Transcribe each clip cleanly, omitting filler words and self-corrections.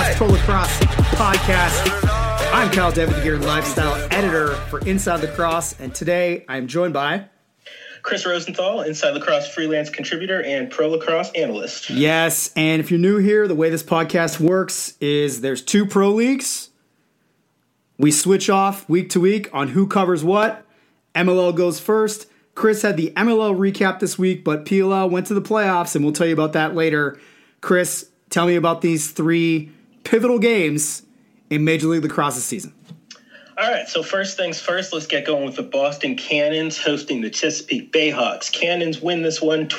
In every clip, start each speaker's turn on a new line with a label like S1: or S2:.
S1: Pro Lacrosse podcast. I'm Kyle Devitt, the Gear Lifestyle Editor for Inside Lacrosse, and today I'm joined by
S2: Chris Rosenthal, Inside Lacrosse freelance contributor and Pro Lacrosse analyst.
S1: Yes, and if you're new here, the way this podcast works is there's two pro leagues. We switch off week to week on who covers what. MLL goes first. Chris had the MLL recap this week, but PLL went to the playoffs, and we'll tell you about that later. Chris, tell me about these three pivotal games in Major League Lacrosse's season.
S2: All right, so first things first, let's get going with the Boston Cannons hosting the Chesapeake Bayhawks. Cannons win this one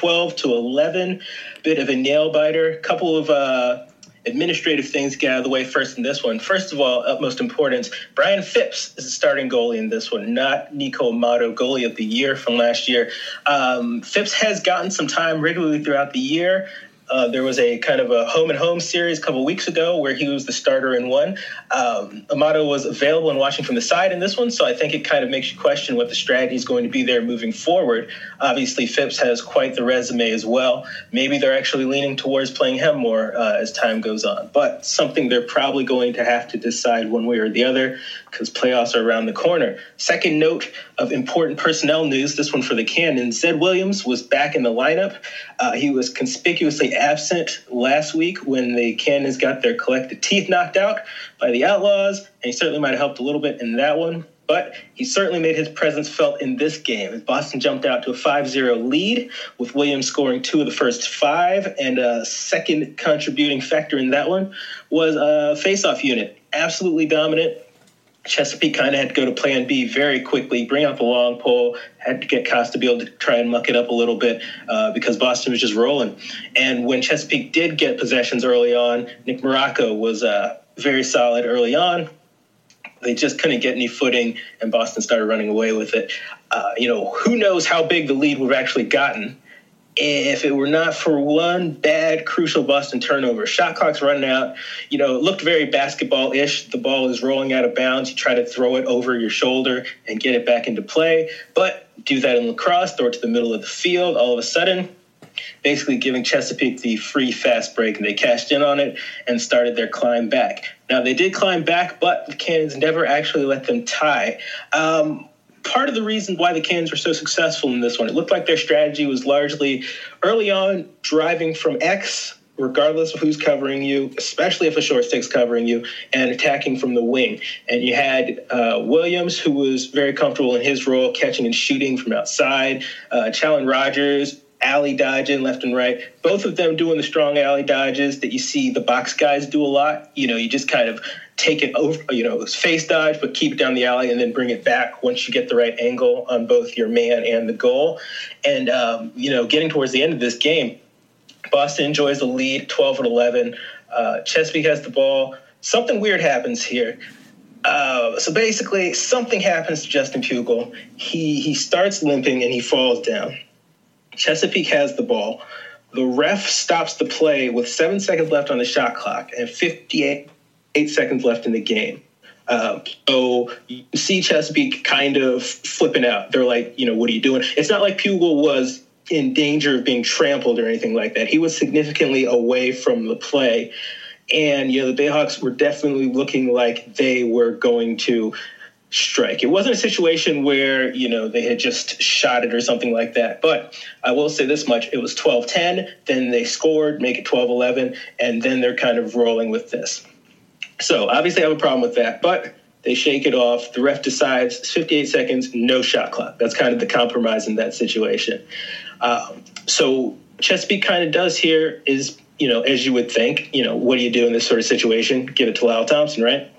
S2: 12-11. Bit of a nail-biter. Couple of administrative things to get out of the way first in this one. First of all, utmost importance, Brian Phipps is the starting goalie in this one, not Nico Amato, goalie of the year from last year. Phipps has gotten some time regularly throughout the year. There was a kind of a home-and-home series a couple weeks ago where he was the starter in one. Amato was available and watching from the side in this one, so I think it kind of makes you question what the strategy is going to be there moving forward. Obviously, Phipps has quite the resume as well. Maybe they're actually leaning towards playing him more as time goes on, but something they're probably going to have to decide one way or the other because playoffs are around the corner. Second note of important personnel news, this one for the Cannons. Zed Williams was back in the lineup. He was conspicuously absent last week when the Cannons got their collective teeth knocked out by the Outlaws, and he certainly might have helped a little bit in that one. But he certainly made his presence felt in this game as Boston jumped out to a 5-0 lead, with Williams scoring 2 of the first 5, and a second contributing factor in that one was a face-off unit. Absolutely dominant. Chesapeake kind of had to go to plan B very quickly, bring out the long pole, had to get Costabile to try and muck it up a little bit because Boston was just rolling. And when Chesapeake did get possessions early on, Nick Morocco was very solid early on. They just couldn't get any footing, and Boston started running away with it. Who knows how big the lead would have actually gotten if it were not for one bad, crucial Boston turnover. Shot clock's running out. It looked very basketball-ish. The ball is rolling out of bounds. You try to throw it over your shoulder and get it back into play. But do that in lacrosse, throw it to the middle of the field. All of a sudden, basically giving Chesapeake the free fast break, and they cashed in on it and started their climb back. Now, they did climb back, but the Cannons never actually let them tie. Part of the reason why the Cannons were so successful in this one, it looked like their strategy was largely early on driving from X, regardless of who's covering you, especially if a short stick's covering you, and attacking from the wing. And you had Williams, who was very comfortable in his role, catching and shooting from outside, Challen Rogers, alley dodging left and right, both of them doing the strong alley dodges that you see the box guys do a lot. You just kind of take it over, face dodge, but keep it down the alley and then bring it back once you get the right angle on both your man and the goal. And, getting towards the end of this game, Boston enjoys the lead, 12-11. Chesapeake has the ball. Something weird happens here. So basically, something happens to Justin Pugel. He starts limping and he falls down. Chesapeake has the ball. The ref stops the play with 7 seconds left on the shot clock and 58 seconds left in the game. So you see Chesapeake kind of flipping out. They're like, what are you doing? It's not like Pugel was in danger of being trampled or anything like that. He was significantly away from the play. And, the Bayhawks were definitely looking like they were going to strike. It wasn't a situation where, they had just shot it or something like that. But I will say this much. It was 12-10. Then they scored, make it 12-11. And then they're kind of rolling with this. So obviously I have a problem with that. But they shake it off. The ref decides 58 seconds, no shot clock. That's kind of the compromise in that situation. So Chesapeake kind of does here is, as you would think, what do you do in this sort of situation? Give it to Lyle Thompson, right?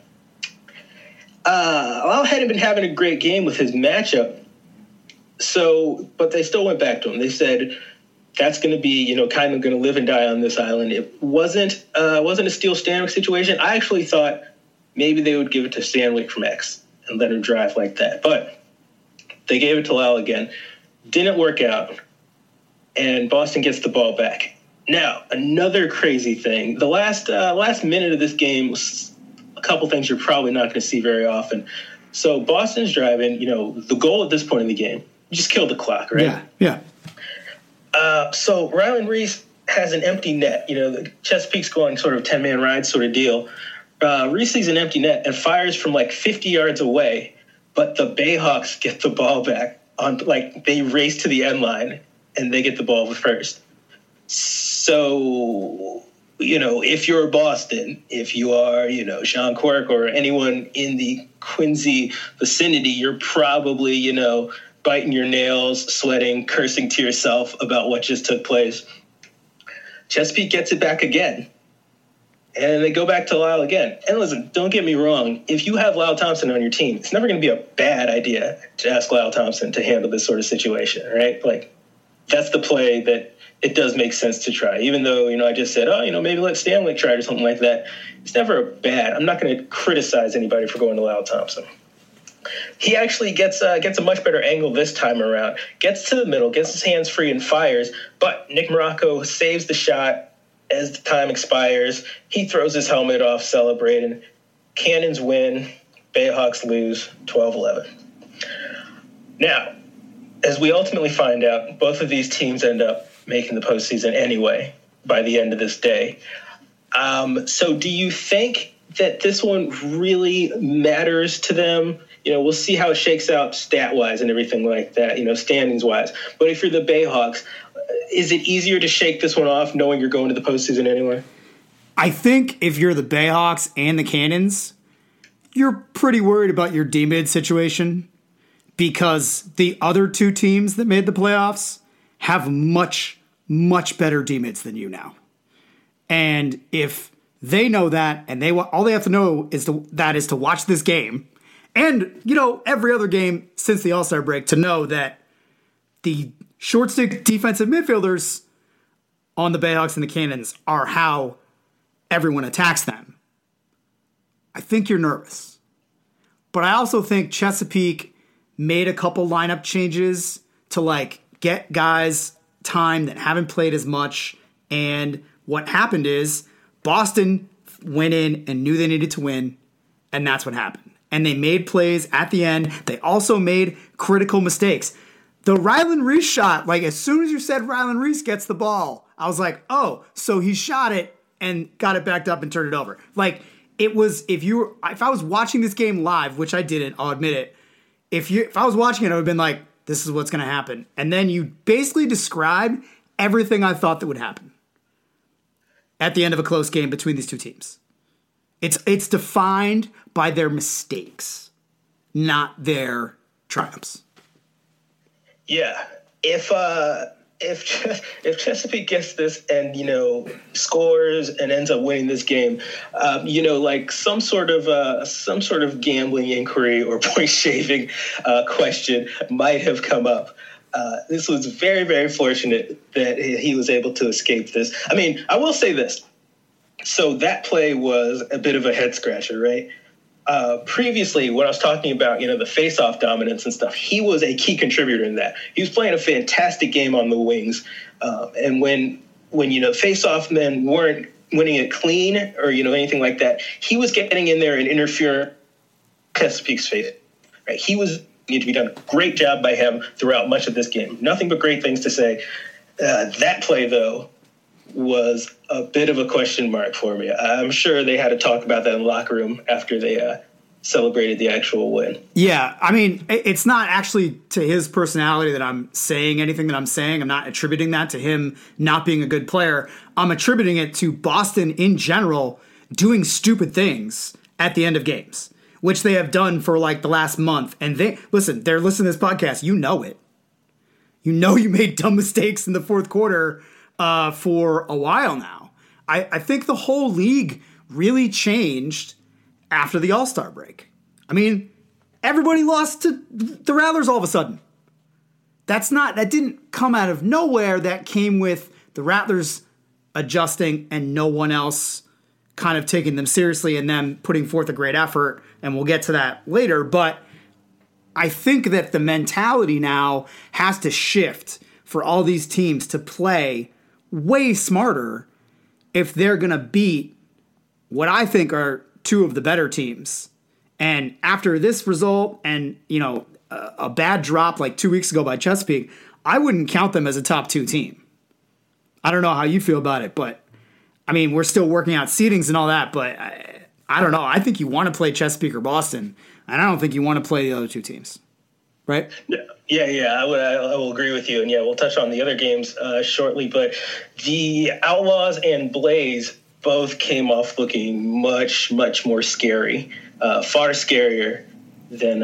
S2: Lyle hadn't been having a great game with his matchup, but they still went back to him. They said that's going to be, kind of going to live and die on this island. It wasn't a Steele Stanwyck situation. I actually thought maybe they would give it to Stanwyck from X and let him drive like that, but they gave it to Lyle again. Didn't work out, and Boston gets the ball back. Now, another crazy thing. The last minute of this game was a couple things you're probably not going to see very often. So Boston's driving, the goal at this point in the game, just killed the clock, right?
S1: Yeah.
S2: So Rylan Reese has an empty net. The Chesapeake's going sort of 10-man ride sort of deal. Reese sees an empty net and fires from like 50 yards away, but the Bayhawks get the ball back they race to the end line and they get the ball first. So, if you're Boston, if you are, Sean Quirk or anyone in the Quincy vicinity, you're probably, biting your nails, sweating, cursing to yourself about what just took place. Chesapeake gets it back again. And they go back to Lyle again. And listen, don't get me wrong. If you have Lyle Thompson on your team, it's never going to be a bad idea to ask Lyle Thompson to handle this sort of situation, right? Like, that's the play that it does make sense to try. Even though, I just said, maybe let Stanley try it or something like that. It's never bad. I'm not going to criticize anybody for going to Lyle Thompson. He actually gets a much better angle this time around. Gets to the middle, gets his hands free and fires. But Nick Morocco saves the shot. As the time expires, he throws his helmet off celebrating. Cannons win. Bayhawks lose 12-11. Now, as we ultimately find out, both of these teams end up making the postseason anyway by the end of this day. So do you think that this one really matters to them? We'll see how it shakes out stat-wise and everything like that, standings-wise. But if you're the Bayhawks, is it easier to shake this one off knowing you're going to the postseason anyway?
S1: I think if you're the Bayhawks and the Cannons, you're pretty worried about your D-mid situation because the other two teams that made the playoffs have much, much better D-mids than you now. And if they know that and all they have to know is to watch this game and, every other game since the All-Star break to know that the short stick defensive midfielders on the Bayhawks and the Cannons are how everyone attacks them. I think you're nervous. But I also think Chesapeake made a couple lineup changes to get guys time that haven't played as much. And what happened is Boston went in and knew they needed to win. And that's what happened. And they made plays at the end. They also made critical mistakes. The Ryland Reese shot, as soon as you said Ryland Reese gets the ball, I was like, oh, so he shot it and got it backed up and turned it over. It was, if I was watching this game live, which I didn't, I'll admit it, if I was watching it, I would have been like, this is what's going to happen. And then you basically described everything I thought that would happen at the end of a close game between these two teams. It's defined by their mistakes, not their triumphs.
S2: Yeah, if Chesapeake gets this and scores and ends up winning this game, some sort of gambling inquiry or point shaving question might have come up. This was very, very fortunate that he was able to escape this. I mean, I will say this. So that play was a bit of a head scratcher, right? Previously, when I was talking about, the face-off dominance and stuff, he was a key contributor in that. He was playing a fantastic game on the wings. And when face-off men weren't winning it clean or, anything like that, he was getting in there and interfering Chesapeake's face. Right? He was need to be done. A great job by him throughout much of this game. Nothing but great things to say. That play, though, was a bit of a question mark for me. I'm sure they had to talk about that in the locker room after they celebrated the actual win.
S1: Yeah, I mean, it's not actually to his personality that I'm saying anything that I'm saying. I'm not attributing that to him not being a good player. I'm attributing it to Boston in general doing stupid things at the end of games, which they have done for the last month. And they're listening to this podcast. You know it. You know you made dumb mistakes in the fourth quarter for a while now. I think the whole league really changed after the All-Star break. I mean, everybody lost to the Rattlers all of a sudden. That didn't come out of nowhere. That came with the Rattlers adjusting and no one else kind of taking them seriously and them putting forth a great effort. And we'll get to that later. But I think that the mentality now has to shift for all these teams to play way smarter if they're going to beat what I think are two of the better teams. And after this result and, a bad drop 2 weeks ago by Chesapeake, I wouldn't count them as a top two team. I don't know how you feel about it, but I mean, we're still working out seedings and all that, but I don't know. I think you want to play Chesapeake or Boston, and I don't think you want to play the other two teams, right?
S2: Yeah, I will agree with you. And yeah, we'll touch on the other games shortly, but the Outlaws and Blaze both came off looking much, much more scary, far scarier than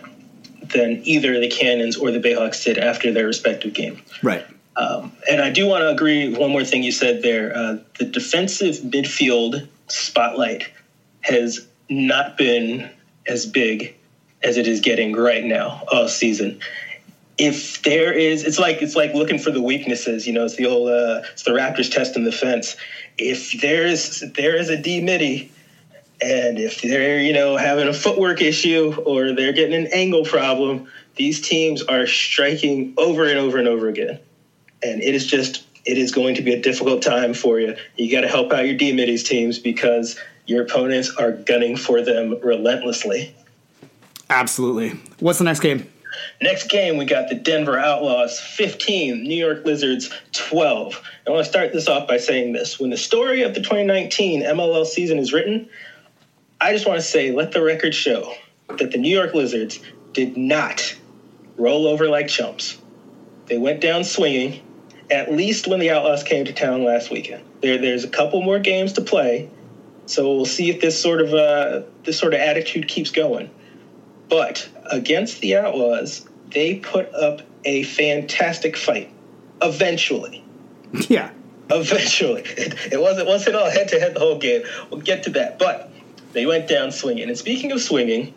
S2: either the Cannons or the Bayhawks did after their respective games.
S1: Right.
S2: And I do want to agree with one more thing you said there. The defensive midfield spotlight has not been as big as it is getting right now all season. If there is, it's like looking for the weaknesses. It's the old it's the Raptors testing the fence. If there is a D midi, and if they're having a footwork issue or they're getting an angle problem, these teams are striking over and over and over again. And it is going to be a difficult time for you. You got to help out your D-Middies teams because your opponents are gunning for them relentlessly.
S1: Absolutely. What's the next game?
S2: Next game, we got the Denver Outlaws 15, New York Lizards 12. I want to start this off by saying this. When the story of the 2019 MLL season is written, I just want to say, let the record show that the New York Lizards did not roll over like chumps. They went down swinging, at least when the Outlaws came to town last weekend. There's a couple more games to play, so we'll see if this sort of attitude keeps going. But against the Outlaws, they put up a fantastic fight. Eventually.
S1: Yeah.
S2: Eventually. It wasn't all head-to-head the whole game. We'll get to that. But they went down swinging. And speaking of swinging,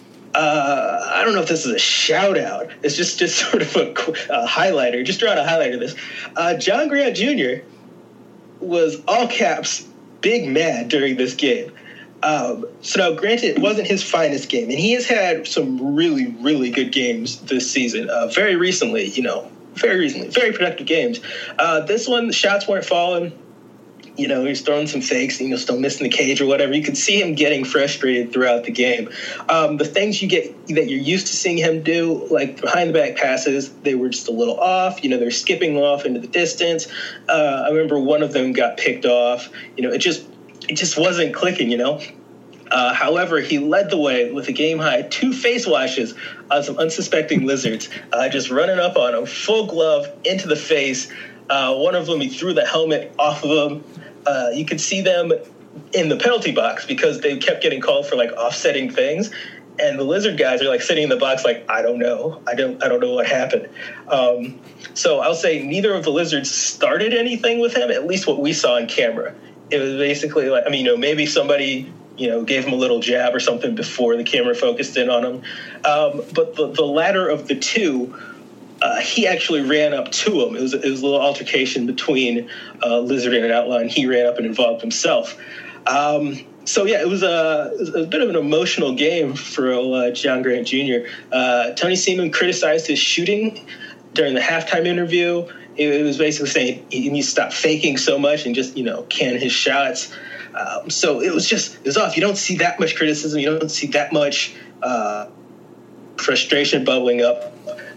S2: I don't know if this is a shout-out. It's just sort of a highlighter. Just drawing a highlight of this. John Grant Jr. was all caps big mad during this game. So now, granted, it wasn't his finest game, and he has had some really, really good games this season. Very recently, very productive games. This one, the shots weren't falling. He's throwing some fakes, still missing the cage or whatever. You could see him getting frustrated throughout the game. The things that you're used to seeing him do, like behind the back passes, they were just a little off. They're skipping off into the distance. I remember one of them got picked off. It just wasn't clicking, However, he led the way with a game-high 2 face washes on some unsuspecting Lizards, just running up on him, full glove into the face. One of them, he threw the helmet off of him. You could see them in the penalty box because they kept getting called for offsetting things. And the Lizard guys are sitting in the box I don't know. I don't know what happened. So I'll say neither of the Lizards started anything with him, at least what we saw on camera. It was basically maybe somebody, gave him a little jab or something before the camera focused in on him. But the latter of the two, he actually ran up to him. It was a little altercation between Lizard and an Outlaw, and he ran up and involved himself. So yeah, it was a bit of an emotional game for John Grant Jr. Tony Seaman criticized his shooting during the halftime interview. It was basically saying he needs to stop faking so much and just, can his shots. So it was off. You don't see that much criticism. You don't see that much frustration bubbling up.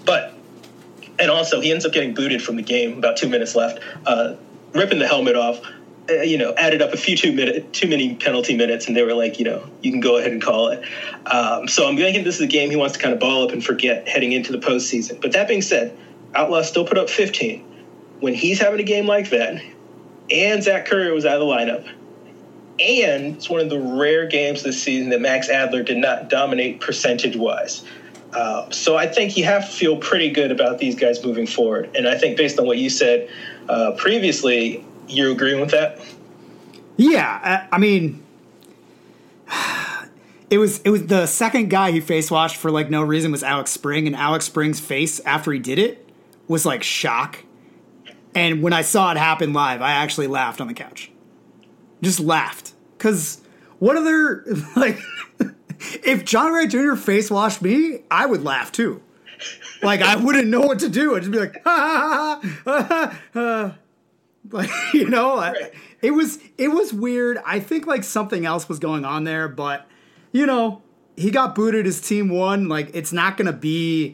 S2: And also he ends up getting booted from the game about 2 minutes left, ripping the helmet off, added up a few too many penalty minutes, and they were like, you can go ahead and call it. So I'm thinking this is a game he wants to kind of ball up and forget heading into the postseason. But that being said, Outlaws still put up 15. When he's having a game like that, and Zach Curry was out of the lineup, and it's one of the rare games this season that Max Adler did not dominate percentage-wise. So I think you have to feel pretty good about these guys moving forward. And I think based on what you said previously, you're agreeing with that?
S1: Yeah, I mean, it was the second guy he face washed for no reason was Alex Spring, and Alex Spring's face after he did it was shock. And when I saw it happen live, I actually laughed on the couch. Just laughed. Because what other, if John Ray Jr. face washed me, I would laugh too. I wouldn't know what to do. I'd just be like, ha, ha, ha, ha.
S2: Right.
S1: It was weird. I think something else was going on there, but he got booted. His team won. It's not going to be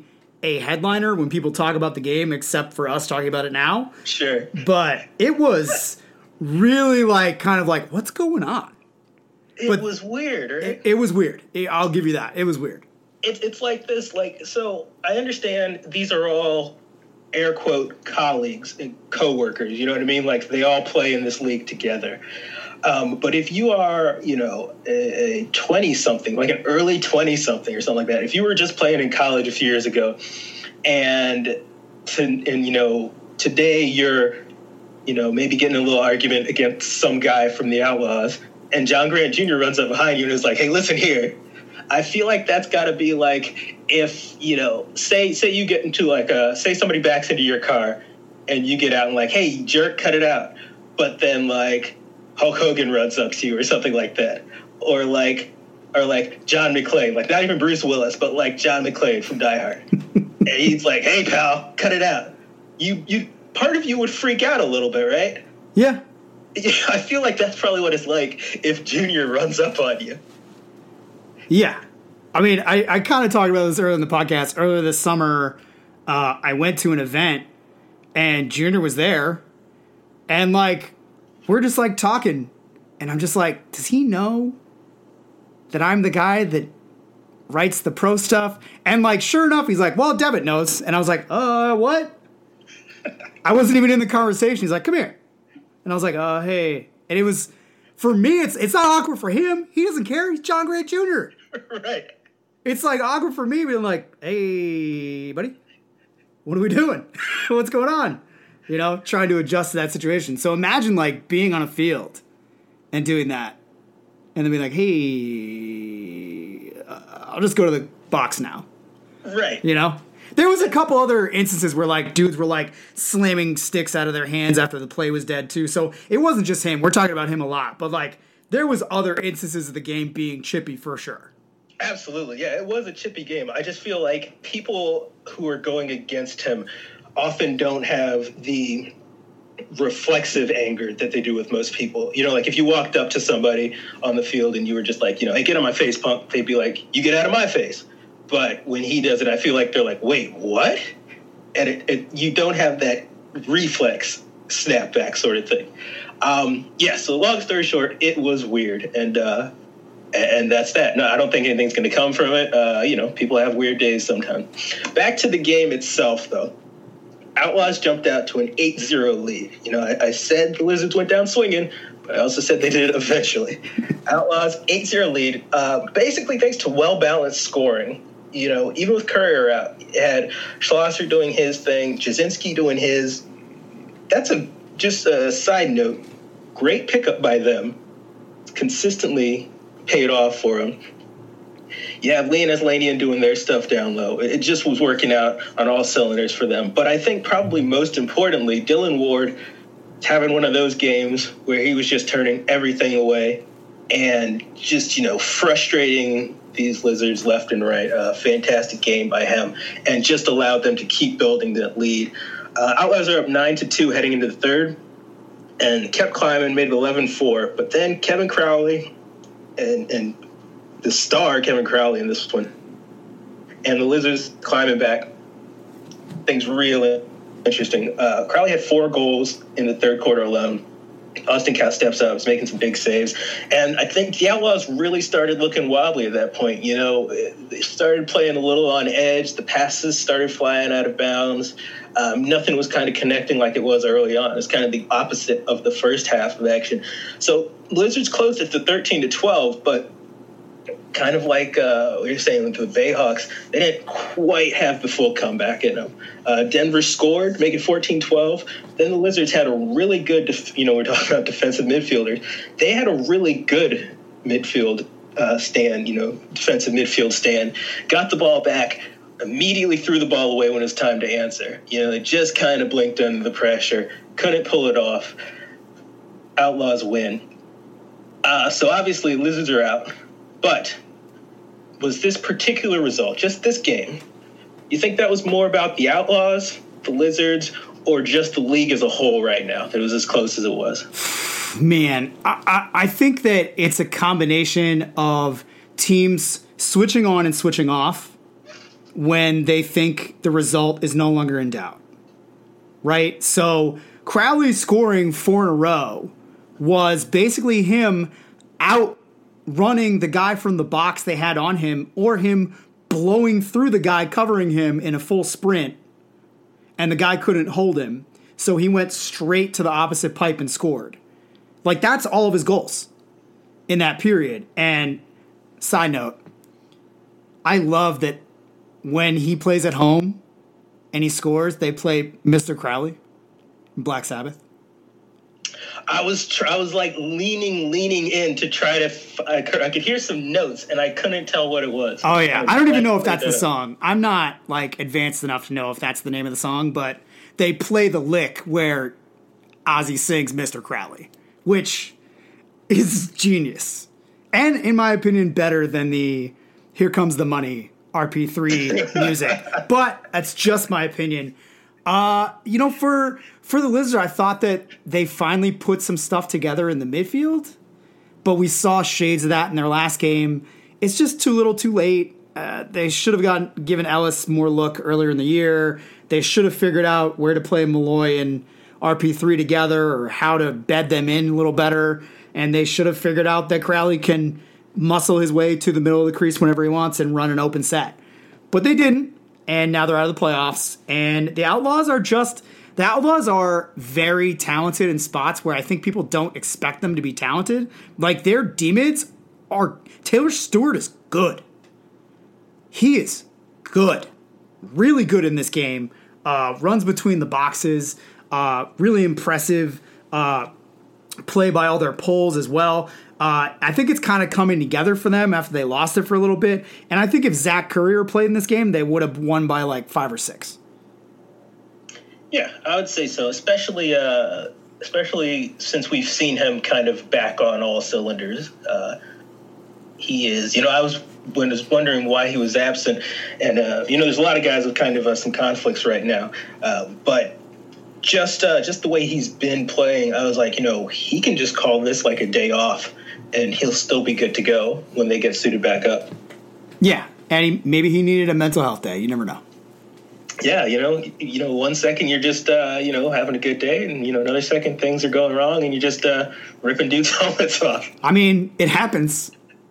S1: a headliner when people talk about the game, except for us talking about it now.
S2: Sure.
S1: But it was really like, kind of like, what's going on?
S2: It was weird, right?
S1: It was weird. I'll give you that. It was weird.
S2: It's like this, like, so I understand these are all air quote colleagues and coworkers, you know what I mean? Like, they all play in this league together. But if you are, you know, a 20-something, like an early 20-something or something like that, if you were just playing in college a few years ago and you know, today you're, you know, maybe getting a little argument against some guy from the Outlaws, and John Grant Jr. runs up behind you and is like, hey, listen here. I feel like that's got to be like if, you know, say you get into like say somebody backs into your car and you get out and like, hey, jerk, cut it out. But then like Hulk Hogan runs up to you or something like that. Or like John McClane, like not even Bruce Willis, but like John McClane from Die Hard. And he's like, hey, pal, cut it out. You part of you would freak out a little bit, right?
S1: Yeah.
S2: I feel like that's probably what it's like if Junior runs up on you.
S1: Yeah. I mean, I kind of talked about this earlier in the podcast. Earlier this summer, I went to an event, and Junior was there, and, like, we're just, like, talking, and I'm just like, does he know that I'm the guy that writes the pro stuff? And, like, sure enough, he's like, well, Devitt knows. And I was like, what? I wasn't even in the conversation. He's like, come here. And I was like, hey. And it was, for me, it's not awkward for him. He doesn't care. He's John Grant Jr.
S2: Right.
S1: It's like awkward for me being like, hey, buddy, what are we doing? What's going on? You know, trying to adjust to that situation. So imagine like being on a field and doing that and then being like, hey, I'll just go to the box now.
S2: Right.
S1: You know? There was a couple other instances where like dudes were like slamming sticks out of their hands after the play was dead too. So it wasn't just him. We're talking about him a lot. But like there was other instances of the game being chippy for sure.
S2: Absolutely. Yeah, it was a chippy game. I just feel like people who are going against him often don't have the reflexive anger that they do with most people. You know, like if you walked up to somebody on the field and you were just like, you know, hey, get on my face, punk, they'd be like, you get out of my face. But when he does it, I feel like they're like, wait, what? And you don't have that reflex snapback sort of thing. So long story short, it was weird. And that's that. No, I don't think anything's going to come from it. You know, people have weird days sometimes. Back to the game itself, though. Outlaws jumped out to an 8-0 lead. You know, I said the Lizards went down swinging, but I also said they did it eventually. Outlaws 8-0 lead, basically thanks to well-balanced scoring. You know, even with Courier out, you had Schlosser doing his thing, Jasinski doing his. That's just a side note. Great pickup by them. Consistently paid off for them. You have Lee and Aslanian doing their stuff down low. It just was working out on all cylinders for them. But I think probably most importantly, Dylan Ward having one of those games where he was just turning everything away and just, you know, frustrating these Lizards left and right. Fantastic game by him and just allowed them to keep building that lead. Outlaws are up 9-2 heading into the third and kept climbing, made it 11-4. But then Kevin Crowley and the star Kevin Crowley in this one, and the Lizards climbing back. Things really interesting. Crowley had 4 goals in the third quarter alone. Austin Cat steps up, is making some big saves. And I think the Outlaws really started looking wobbly at that point. You know, they started playing a little on edge. The passes started flying out of bounds. Nothing was kind of connecting like it was early on. It was kind of the opposite of the first half of action. So Lizards closed it to 13-12, but kind of like what you're saying with the Bayhawks, they didn't quite have the full comeback in them. Denver scored, making 14-12. Then the Lizards had a really good, we're talking about defensive midfielders. They had a really good midfield stand, defensive midfield stand. Got the ball back, immediately threw the ball away when it was time to answer. They just kind of blinked under the pressure, couldn't pull it off. Outlaws win. So obviously Lizards are out. But was this particular result, just this game, you think that was more about the Outlaws, the Lizards, or just the league as a whole right now, that it was as close as it was?
S1: Man, I think that it's a combination of teams switching on and switching off when they think the result is no longer in doubt, right? So Crowley scoring 4 in a row was basically him outrunning the guy from the box they had on him, or him blowing through the guy covering him in a full sprint, and the guy couldn't hold him. So he went straight to the opposite pipe and scored. Like, that's all of his goals in that period. And side note, I love that when he plays at home and he scores, they play Mr. Crowley, Black Sabbath.
S2: I was like leaning in to try to. I could hear some notes, and I couldn't tell what it was.
S1: Oh yeah, I don't even know if that's the song. I'm not like advanced enough to know if that's the name of the song, but they play the lick where Ozzy sings Mr. Crowley, which is genius, and in my opinion, better than the "Here Comes the Money" RP3 music. But that's just my opinion. For the Lizards, I thought that they finally put some stuff together in the midfield, but we saw shades of that in their last game. It's just too little too late. They should have given Ellis more look earlier in the year. They should have figured out where to play Malloy and RP3 together, or how to bed them in a little better. And they should have figured out that Crowley can muscle his way to the middle of the crease whenever he wants and run an open set. But they didn't. And now they're out of the playoffs. And the Outlaws are very talented in spots where I think people don't expect them to be talented. Like, their D-mids are... Taylor Stewart is good. He is good. Really good in this game. Runs between the boxes. Really impressive play by all their pulls as well. I think it's kind of coming together for them after they lost it for a little bit. And I think if Zach Currier played in this game, they would have won by like 5 or 6.
S2: Yeah, I would say so, especially since we've seen him kind of back on all cylinders. He is, I was wondering why he was absent. And, there's a lot of guys with kind of some conflicts right now. But just the way he's been playing, I was like, he can just call this like a day off, and he'll still be good to go when they get suited back up.
S1: Yeah, and maybe he needed a mental health day. You never know.
S2: Yeah, 1 second you're just, having a good day, and, another second things are going wrong, and you're just ripping dudes' helmets off.
S1: I mean, it happens.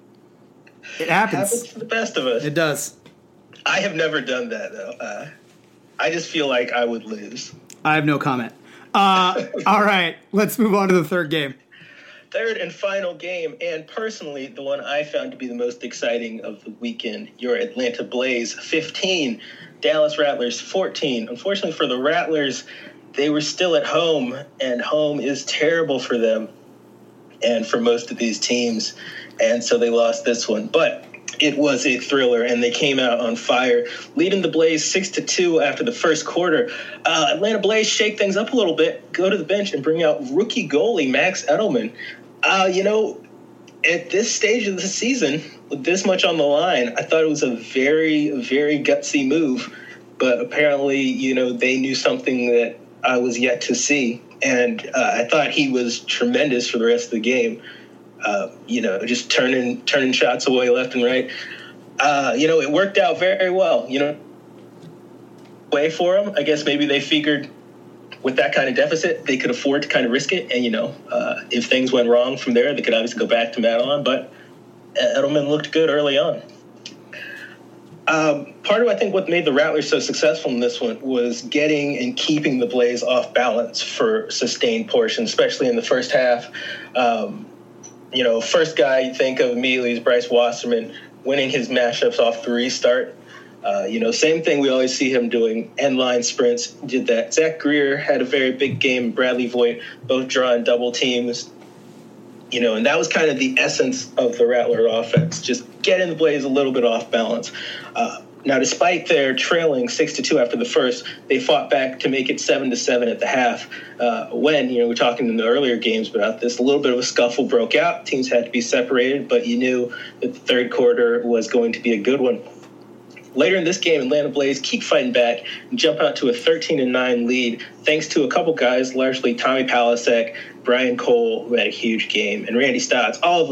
S1: It happens.
S2: It happens to the best of us.
S1: It does.
S2: I have never done that, though. I just feel like I would lose.
S1: I have no comment. All right, let's move on to the third game.
S2: Third and final game, and personally, the one I found to be the most exciting of the weekend, your Atlanta Blaze 15, Dallas Rattlers 14. Unfortunately for the Rattlers, they were still at home, and home is terrible for them and for most of these teams, and so they lost this one. But it was a thriller, and they came out on fire, leading the Blaze 6-2 after the first quarter. Atlanta Blaze shake things up a little bit, go to the bench, and bring out rookie goalie Max Edelman. At this stage of the season, with this much on the line, I thought it was a very, very gutsy move. But apparently, they knew something that I was yet to see. And I thought he was tremendous for the rest of the game. Just turning shots away left and right. It worked out very well. Way for him. I guess maybe they figured with that kind of deficit, they could afford to kind of risk it. And, if things went wrong from there, they could obviously go back to Madelon. But Edelman looked good early on. Part of, I think, what made the Rattlers so successful in this one was getting and keeping the Blaze off balance for sustained portions, especially in the first half. First guy you think of immediately is Bryce Wasserman winning his matchups off the restart. Same thing we always see him doing, end line sprints, did that. Zach Greer had a very big game, Bradley Voigt, both drawing double teams, and that was kind of the essence of the Rattler offense, just getting the Blaze a little bit off balance. Now, despite their trailing 6-2 after the first, they fought back to make it 7-7 at the half. When, we're talking in the earlier games about this, a little bit of a scuffle broke out. Teams had to be separated, but you knew that the third quarter was going to be a good one. Later in this game, Atlanta Blaze keep fighting back and jump out to a 13-9 lead, thanks to a couple guys, largely Tommy Palasek, Brian Cole, who had a huge game, and Randy Stotts. All of them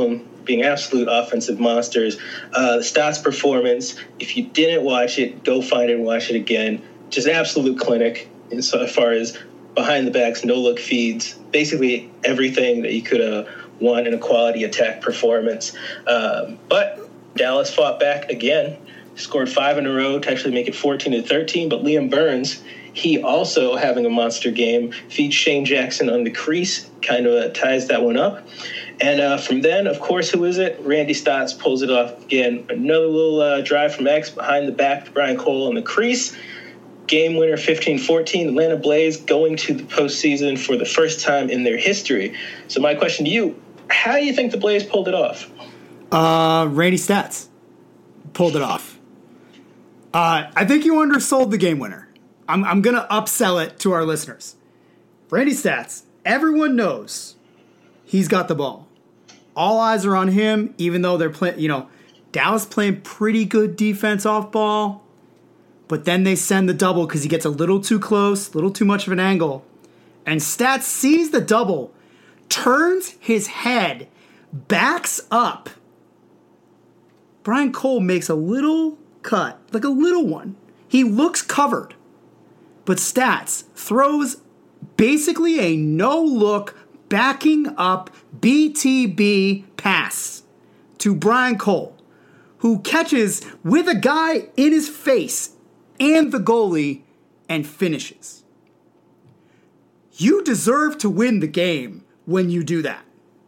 S2: being absolute offensive monsters. The Stats performance, if you didn't watch it, go find it and watch it again. Just an absolute clinic as far as behind the backs, no-look feeds, basically everything that you could want in a quality attack performance. But Dallas fought back again, scored 5 in a row to actually make it 14-13, but Liam Burns, he also having a monster game, feeds Shane Jackson on the crease, kind of ties that one up. And from then, of course, who is it? Randy Stotts pulls it off again. Another little drive from X behind the back to Brian Cole on the crease. Game winner 15-14, Atlanta Blaze going to the postseason for the first time in their history. So my question to you, how do you think the Blaze pulled it off?
S1: Randy Stotts pulled it off. I think you undersold the game winner. I'm going to upsell it to our listeners. Randy Stotts, everyone knows he's got the ball. All eyes are on him, even though they're playing, Dallas playing pretty good defense off ball. But then they send the double because he gets a little too close, a little too much of an angle. And Stotts sees the double, turns his head, backs up. Brian Cole makes a little cut, like a little one. He looks covered. But Stotts throws basically a no-look, backing up BTB pass to Brian Cole, who catches with a guy in his face and the goalie and finishes. You deserve to win the game when you do that.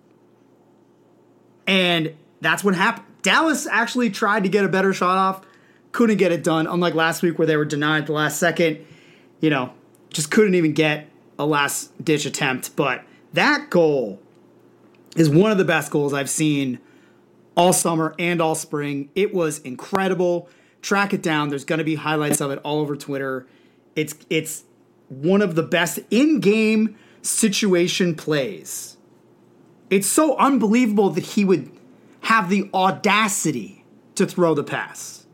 S1: And that's what happened. Dallas actually tried to get a better shot off, couldn't get it done, unlike last week where they were denied at the last second. Just couldn't even get a last-ditch attempt. But that goal is one of the best goals I've seen all summer and all spring. It was incredible. Track it down. There's going to be highlights of it all over Twitter. It's one of the best in-game situation plays. It's so unbelievable that he would have the audacity to throw the pass.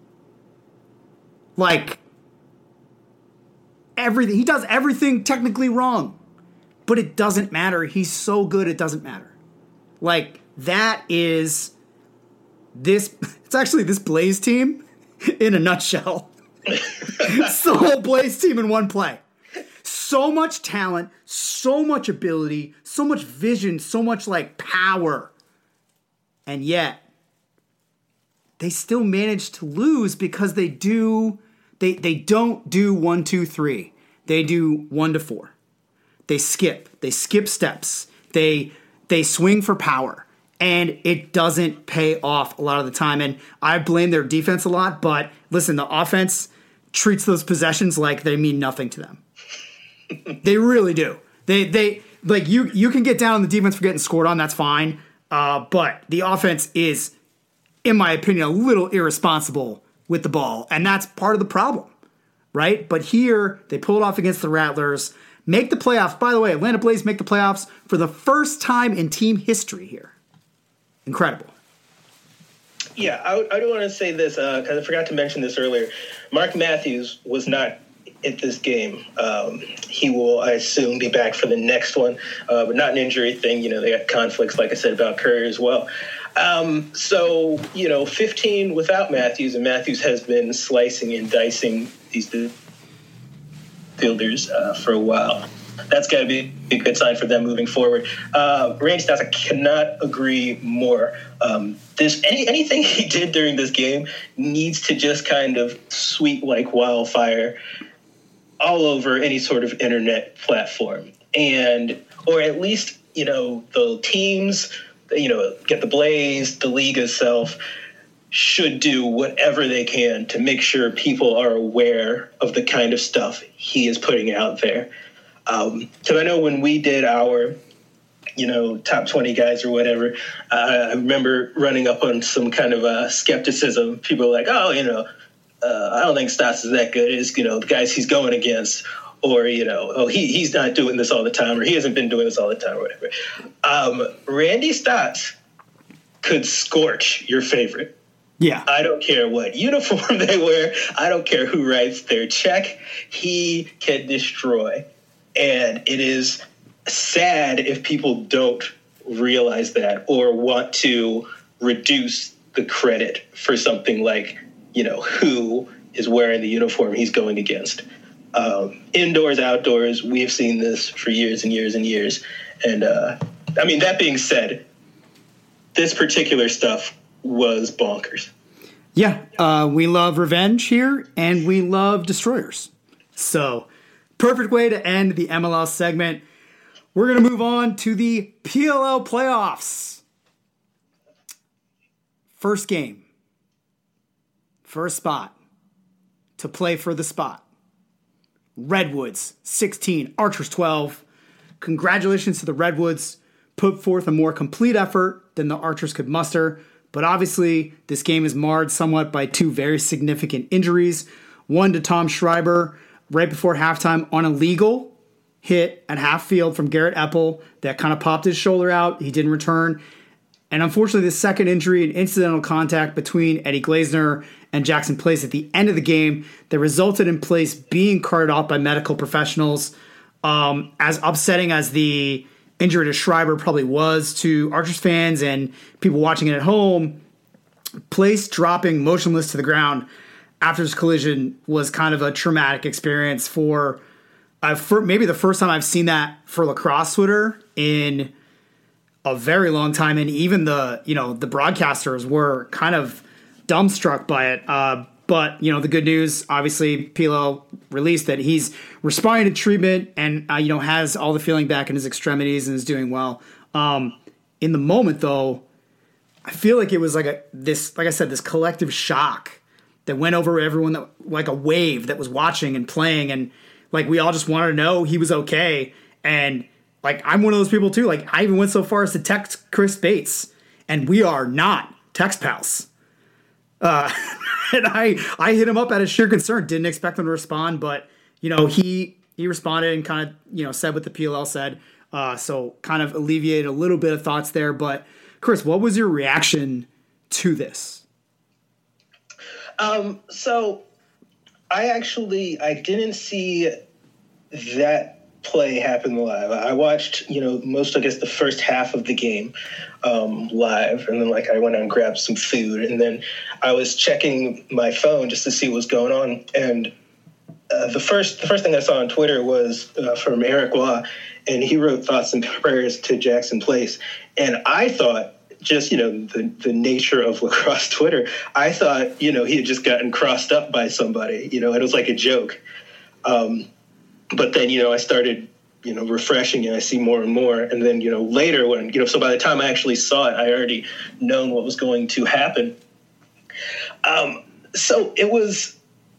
S1: Everything. He does everything technically wrong, but it doesn't matter. He's so good, it doesn't matter. That is this. It's actually this Blaze team in a nutshell. It's the whole Blaze team in one play. So much talent, so much ability, so much vision, so much power. And yet, they still manage to lose because they don't do 1, 2, 3. They do 1 to 4. They skip steps. They swing for power. And it doesn't pay off a lot of the time. And I blame their defense a lot, but listen, the offense treats those possessions like they mean nothing to them. They really do. You can get down on the defense for getting scored on, that's fine. But the offense is, in my opinion, a little irresponsible with the ball. And that's part of the problem, right? But here, they pull it off against the Rattlers, make the playoffs. By the way, Atlanta Blaze make the playoffs for the first time in team history here. Incredible.
S2: Yeah, I do want to say this, because I forgot to mention this earlier. Mark Matthews was not at this game. He will, I assume, be back for the next one, but not an injury thing. They got conflicts, like I said, about Curry as well. 15 without Matthews, and Matthews has been slicing and dicing these fielders for a while. That's got to be a good sign for them moving forward. Randy Stotts, I cannot agree more. Anything he did during this game needs to just kind of sweep like wildfire all over any sort of internet platform. Or at least, the teams, get the Blaze, the league itself, should do whatever they can to make sure people are aware of the kind of stuff he is putting out there. Because I know when we did our, top 20 guys or whatever, I remember running up on some kind of skepticism. People were like, I don't think Stotts is that good. It's, the guys he's going against. Or, he's not doing this all the time, or he hasn't been doing this all the time, or whatever. Randy Stotts could scorch your favorite.
S1: Yeah.
S2: I don't care what uniform they wear. I don't care who writes their check. He can destroy. And it is sad if people don't realize that or want to reduce the credit for something like, who is wearing the uniform he's going against. Indoors, outdoors, we have seen this for years and years and years. And, that being said, this particular stuff was bonkers.
S1: Yeah, we love revenge here, and we love destroyers. So, perfect way to end the MLL segment. We're going to move on to the PLL playoffs. First game. First spot. To play for the spot. Redwoods 16, Archers 12. Congratulations to the Redwoods. Put forth a more complete effort than the Archers could muster. But obviously, this game is marred somewhat by two very significant injuries. One to Tom Schreiber right before halftime on a legal hit at half field from Garrett Epple that kind of popped his shoulder out. He didn't return. And unfortunately, the second injury, an incidental contact between Eddie Glazner and Jackson Place at the end of the game that resulted in Place being carted off by medical professionals. As upsetting as the injury to Schreiber probably was to Archers fans and people watching it at home, Place dropping motionless to the ground after his collision was kind of a traumatic experience for maybe the first time I've seen that for lacrosse Twitter in a very long time. And even the broadcasters were kind of dumbstruck by it. But the good news, obviously, PLL released that he's responding to treatment and, has all the feeling back in his extremities and is doing well. In the moment, though, I feel like it was like this collective shock that went over everyone, that like a wave that was watching and playing. And like, we all just wanted to know he was okay. And like, I'm one of those people too. Like, I even went so far as to text Chris Bates, and we are not text pals. And I hit him up out of sheer concern. Didn't expect him to respond, but he responded and kind of said what the PLL said. So kind of alleviated a little bit of thoughts there. But Chris, what was your reaction to this?
S2: So I didn't see that play happen live. I watched, the first half of the game live, and then I went out and grabbed some food, and then I was checking my phone just to see what was going on, and the first thing I saw on Twitter was from Eric Waugh, and he wrote thoughts and prayers to Jackson Place, and I thought, just, the nature of lacrosse Twitter, I thought, he had just gotten crossed up by somebody, it was like a joke. But then, I started, refreshing, and I see more and more. And then, later when, so by the time I actually saw it, I already known what was going to happen. So it was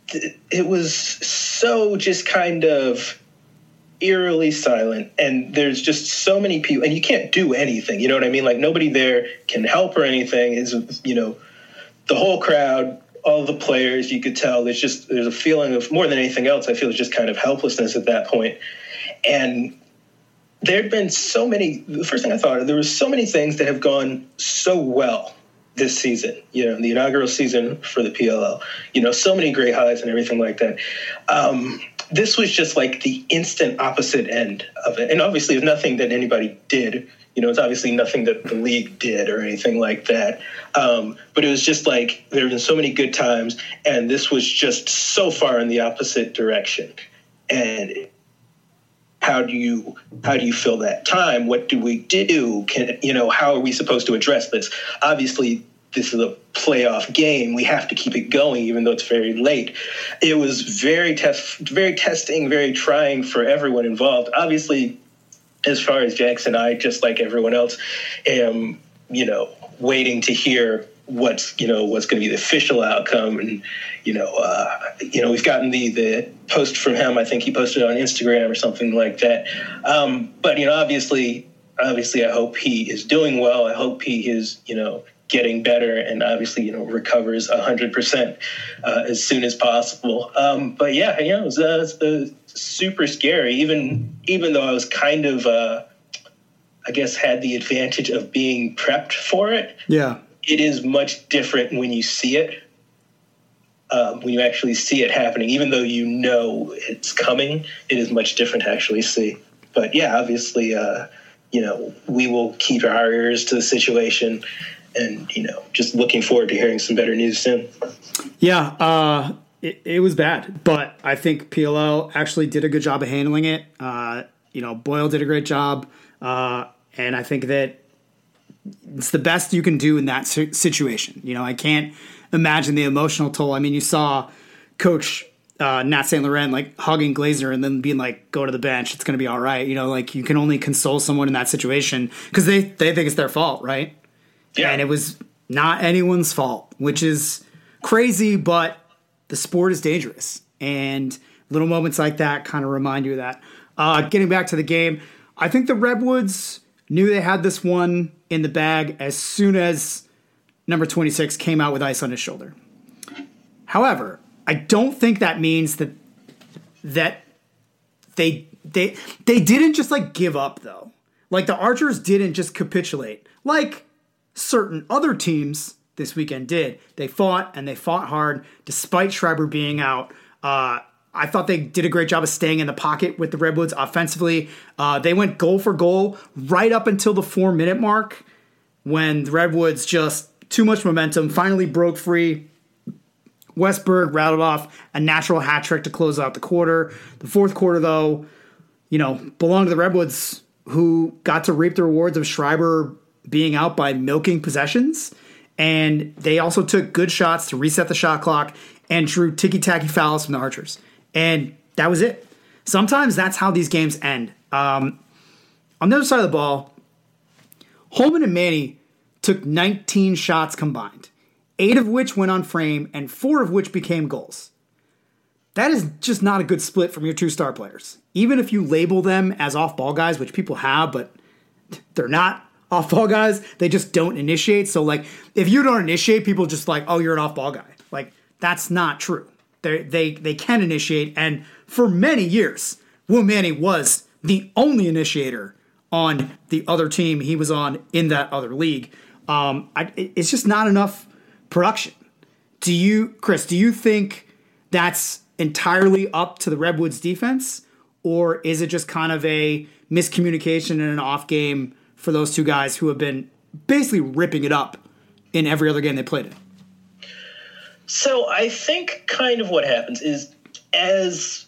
S2: so just kind of eerily silent. And there's just so many people, and you can't do anything. You know what I mean? Like, nobody there can help or anything. It's, the whole crowd, all the players, you could tell there's a feeling of, more than anything else, I feel it's just kind of helplessness at that point. And there'd been the first thing I thought of, there was so many things that have gone so well this season, the inaugural season for the PLL, so many great highlights and everything like that. This was just like the instant opposite end of it. And obviously it's nothing that anybody did. It's obviously nothing that the league did or anything like that. But it was just like there have been so many good times, and this was just so far in the opposite direction. And how do you fill that time? What do we do? How are we supposed to address this? Obviously, this is a playoff game. We have to keep it going, even though it's very late. It was very testing, very trying for everyone involved. Obviously, as far as Jackson, I, just like everyone else, am, waiting to hear what's going to be the official outcome. And, we've gotten the post from him. I think he posted it on Instagram or something like that. But, obviously, I hope he is doing well. I hope he is, getting better and obviously, recovers 100% as soon as possible. But yeah, it was super scary, even though I was kind of, I guess, had the advantage of being prepped for it.
S1: Yeah.
S2: It is much different when you see it, when you actually see it happening. Even though it's coming, it is much different to actually see. But yeah, obviously, we will keep our ears to the situation and just looking forward to hearing some better news soon.
S1: Yeah, it was bad, but I think PLL actually did a good job of handling it. Boyle did a great job, and I think that it's the best you can do in that situation. I can't imagine the emotional toll. I mean, you saw Coach Nat St. Laurent hugging Glazer and then being like, "Go to the bench. It's going to be all right." You can only console someone in that situation because they think it's their fault, right? Yeah. And it was not anyone's fault, which is crazy, but the sport is dangerous. And little moments like that kind of remind you of that. Getting back to the game, I think the Redwoods knew they had this one in the bag as soon as number 26 came out with ice on his shoulder. However, I don't think that means that they didn't just give up though. The Archers didn't just capitulate like certain other teams this weekend did. They fought and they fought hard despite Schreiber being out. I thought they did a great job of staying in the pocket with the Redwoods offensively. They went goal for goal right up until the 4-minute mark when the Redwoods just too much momentum, finally broke free. Westberg rattled off a natural hat trick to close out the quarter. The fourth quarter, though, belonged to the Redwoods, who got to reap the rewards of Schreiber being out by milking possessions. And they also took good shots to reset the shot clock and drew ticky-tacky fouls from the Archers. And that was it. Sometimes that's how these games end. On the other side of the ball, Holman and Manny took 19 shots combined, 8 of which went on frame and 4 of which became goals. That is just not a good split from your 2 star players. Even if you label them as off-ball guys, which people have, but they're not off-ball guys. They just don't initiate. So, if you don't initiate, people just oh, you're an off-ball guy. That's not true. They can initiate, and for many years, Will Manny was the only initiator on the other team he was on in that other league. It's just not enough production. Chris, do you think that's entirely up to the Redwoods defense, or is it just kind of a miscommunication and an off game for those 2 guys who have been basically ripping it up in every other game they played in?
S2: So I think kind of what happens is as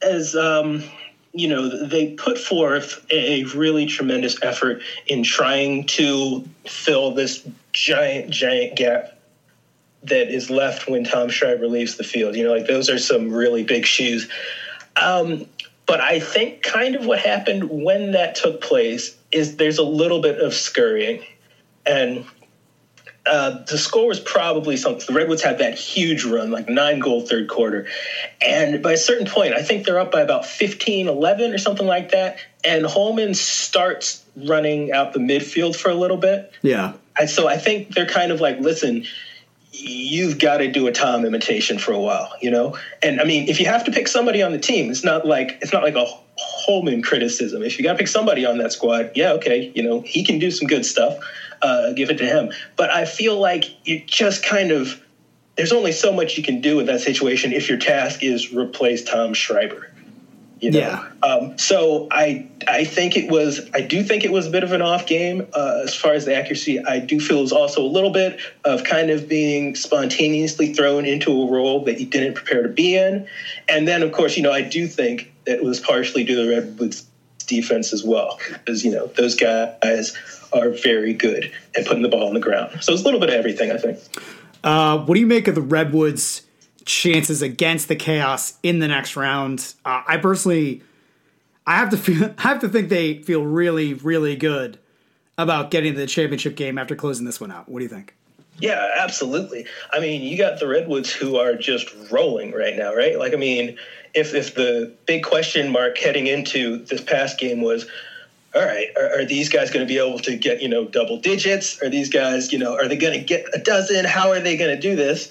S2: they put forth a really tremendous effort in trying to fill this giant gap that is left when Tom Schreiber leaves the field. Those are some really big shoes. But I think kind of what happened when that took place is there's a little bit of scurrying. And the score was probably something. The Redwoods had that huge run, 9-goal third quarter. And by a certain point, I think they're up by about 15-11 or something like that. And Holman starts running out the midfield for a little bit.
S1: Yeah.
S2: And so I think they're kind of listen, you've got to do a Tom imitation for a while, And I mean, if you have to pick somebody on the team, it's not like a Holman criticism. If you got to pick somebody on that squad, yeah, okay, he can do some good stuff. Give it to him. But I feel like you just there's only so much you can do in that situation if your task is replace Tom Schreiber.
S1: Yeah.
S2: So I do think it was a bit of an off game as far as the accuracy. I do feel it was also a little bit of kind of being spontaneously thrown into a role that you didn't prepare to be in. And then, of course, I do think that it was partially due to the Redwoods defense as well, because, those guys are very good at putting the ball on the ground. So it's a little bit of everything, I think.
S1: What do you make of the Redwoods' chances against the Chaos in the next round? I personally, I have to think they feel really, really good about getting to the championship game after closing this one out. What do you think?
S2: Yeah, absolutely. I mean, you got the Redwoods who are just rolling right now, right? If the big question mark heading into this past game was, all right, are these guys going to be able to get, double digits? Are these guys, are they going to get a dozen? How are they going to do this?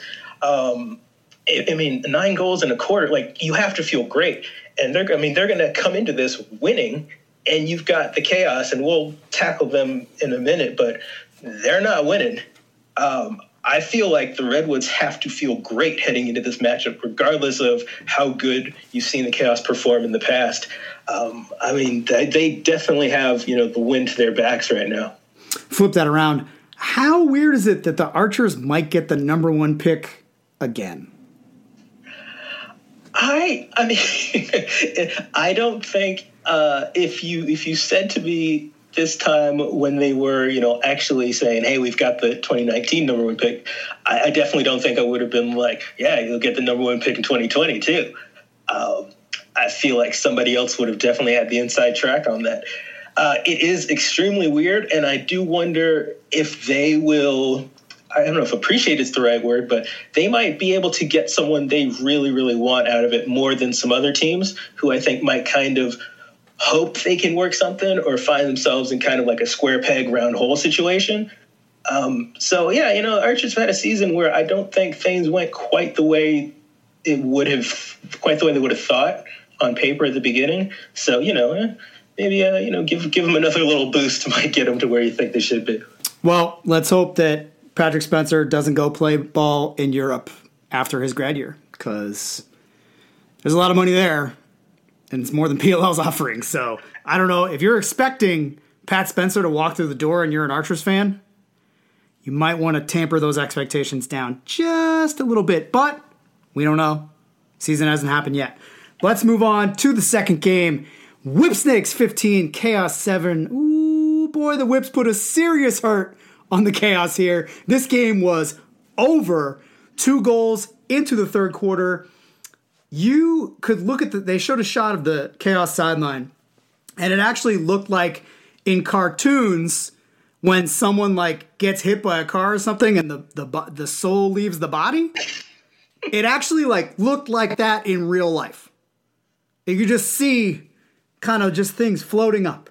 S2: 9 goals in a quarter, you have to feel great. And they're going to come into this winning, and you've got the Chaos, and we'll tackle them in a minute, but they're not winning. I feel like the Redwoods have to feel great heading into this matchup, regardless of how good you've seen the Chaos perform in the past. They definitely have, the wind to their backs right now.
S1: Flip that around. How weird is it that the Archers might get the number 1 pick again?
S2: I mean, I don't think if you said to me this time when they were, actually saying, hey, we've got the 2019 number 1 pick, I definitely don't think I would have been like, yeah, you'll get the number 1 pick in 2020 too. I feel like somebody else would have definitely had the inside track on that. It is extremely weird, and I do wonder if they will, I don't know if appreciate is the right word, but they might be able to get someone they really, really want out of it more than some other teams who I think might kind of hope they can work something or find themselves in kind of like a square peg, round hole situation. Archers have had a season where I don't think things went quite the way they would have thought on paper at the beginning. So, maybe, give them another little boost might get them to where you think they should be.
S1: Well, let's hope that Patrick Spencer doesn't go play ball in Europe after his grad year, because there's a lot of money there, and it's more than PLL's offering. So I don't know. If you're expecting Pat Spencer to walk through the door and you're an Archers fan, you might want to tamper those expectations down just a little bit. But we don't know. Season hasn't happened yet. Let's move on to the second game. Whipsnakes 15, Chaos 7. Ooh, boy, the Whips put a serious hurt on the Chaos here. This game was over. 2 goals into the third quarter. You could look at they showed a shot of the Chaos sideline, and it actually looked like in cartoons when someone like gets hit by a car or something and the soul leaves the body. It actually like looked like that in real life. You could just see kind of just things floating up.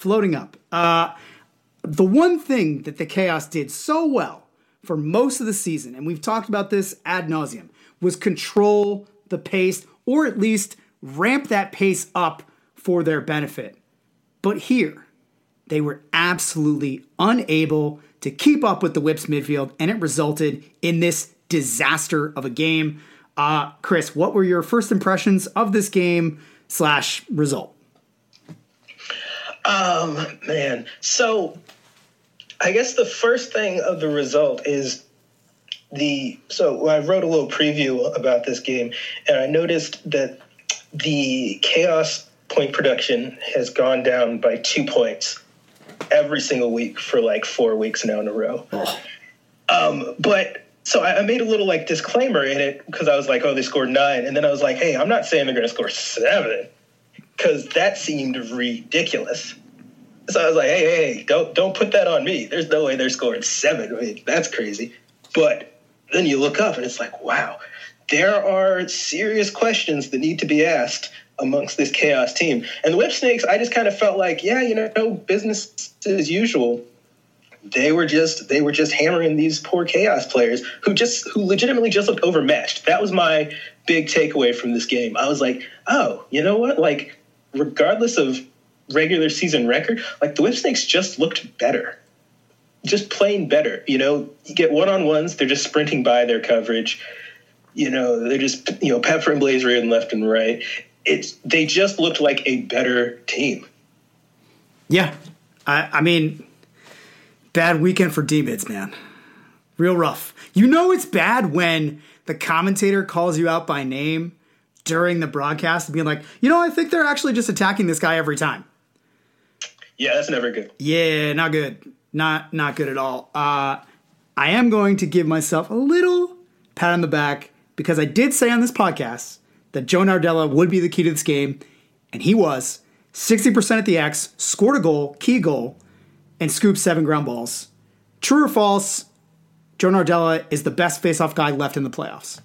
S1: The one thing that the Chaos did so well for most of the season, and we've talked about this ad nauseum, was control the pace, or at least ramp that pace up for their benefit. But here, they were absolutely unable to keep up with the Whips midfield, and it resulted in this disaster of a game. Chris, what were your first impressions of this game / result?
S2: Man. So I guess the first thing of the result is so I wrote a little preview about this game, and I noticed that the Chaos point production has gone down by 2 points every single week for like 4 weeks now in a row. But so I made a little like disclaimer in it because I was like, oh, they scored 9. And then I was like, hey, I'm not saying they're going to score 7 because that seemed ridiculous. So I was like, hey, don't put that on me. There's no way they're scoring 7. I mean, that's crazy. But then you look up and it's like, wow, there are serious questions that need to be asked amongst this Chaos team. And the Whipsnakes, I just kind of felt like, business as usual. They were just hammering these poor Chaos players who legitimately just looked overmatched. That was my big takeaway from this game. I was like, oh, you know what? Like, regardless of regular season record, like the Whipsnakes just looked better. Just plain better. You get one-on-ones, they're just sprinting by their coverage. They're just, peppering Blazer in left and right. They just looked like a better team.
S1: Yeah. I mean, bad weekend for D-mids, man. Real rough. It's bad when the commentator calls you out by name during the broadcast and being like, I think they're actually just attacking this guy every time.
S2: Yeah, that's never good.
S1: Yeah, not good. Not good at all. I am going to give myself a little pat on the back because I did say on this podcast that Joe Nardella would be the key to this game, and he was. 60% at the X, scored a goal, key goal, and scooped 7 ground balls. True or false, Joe Nardella is the best face-off guy left in the playoffs?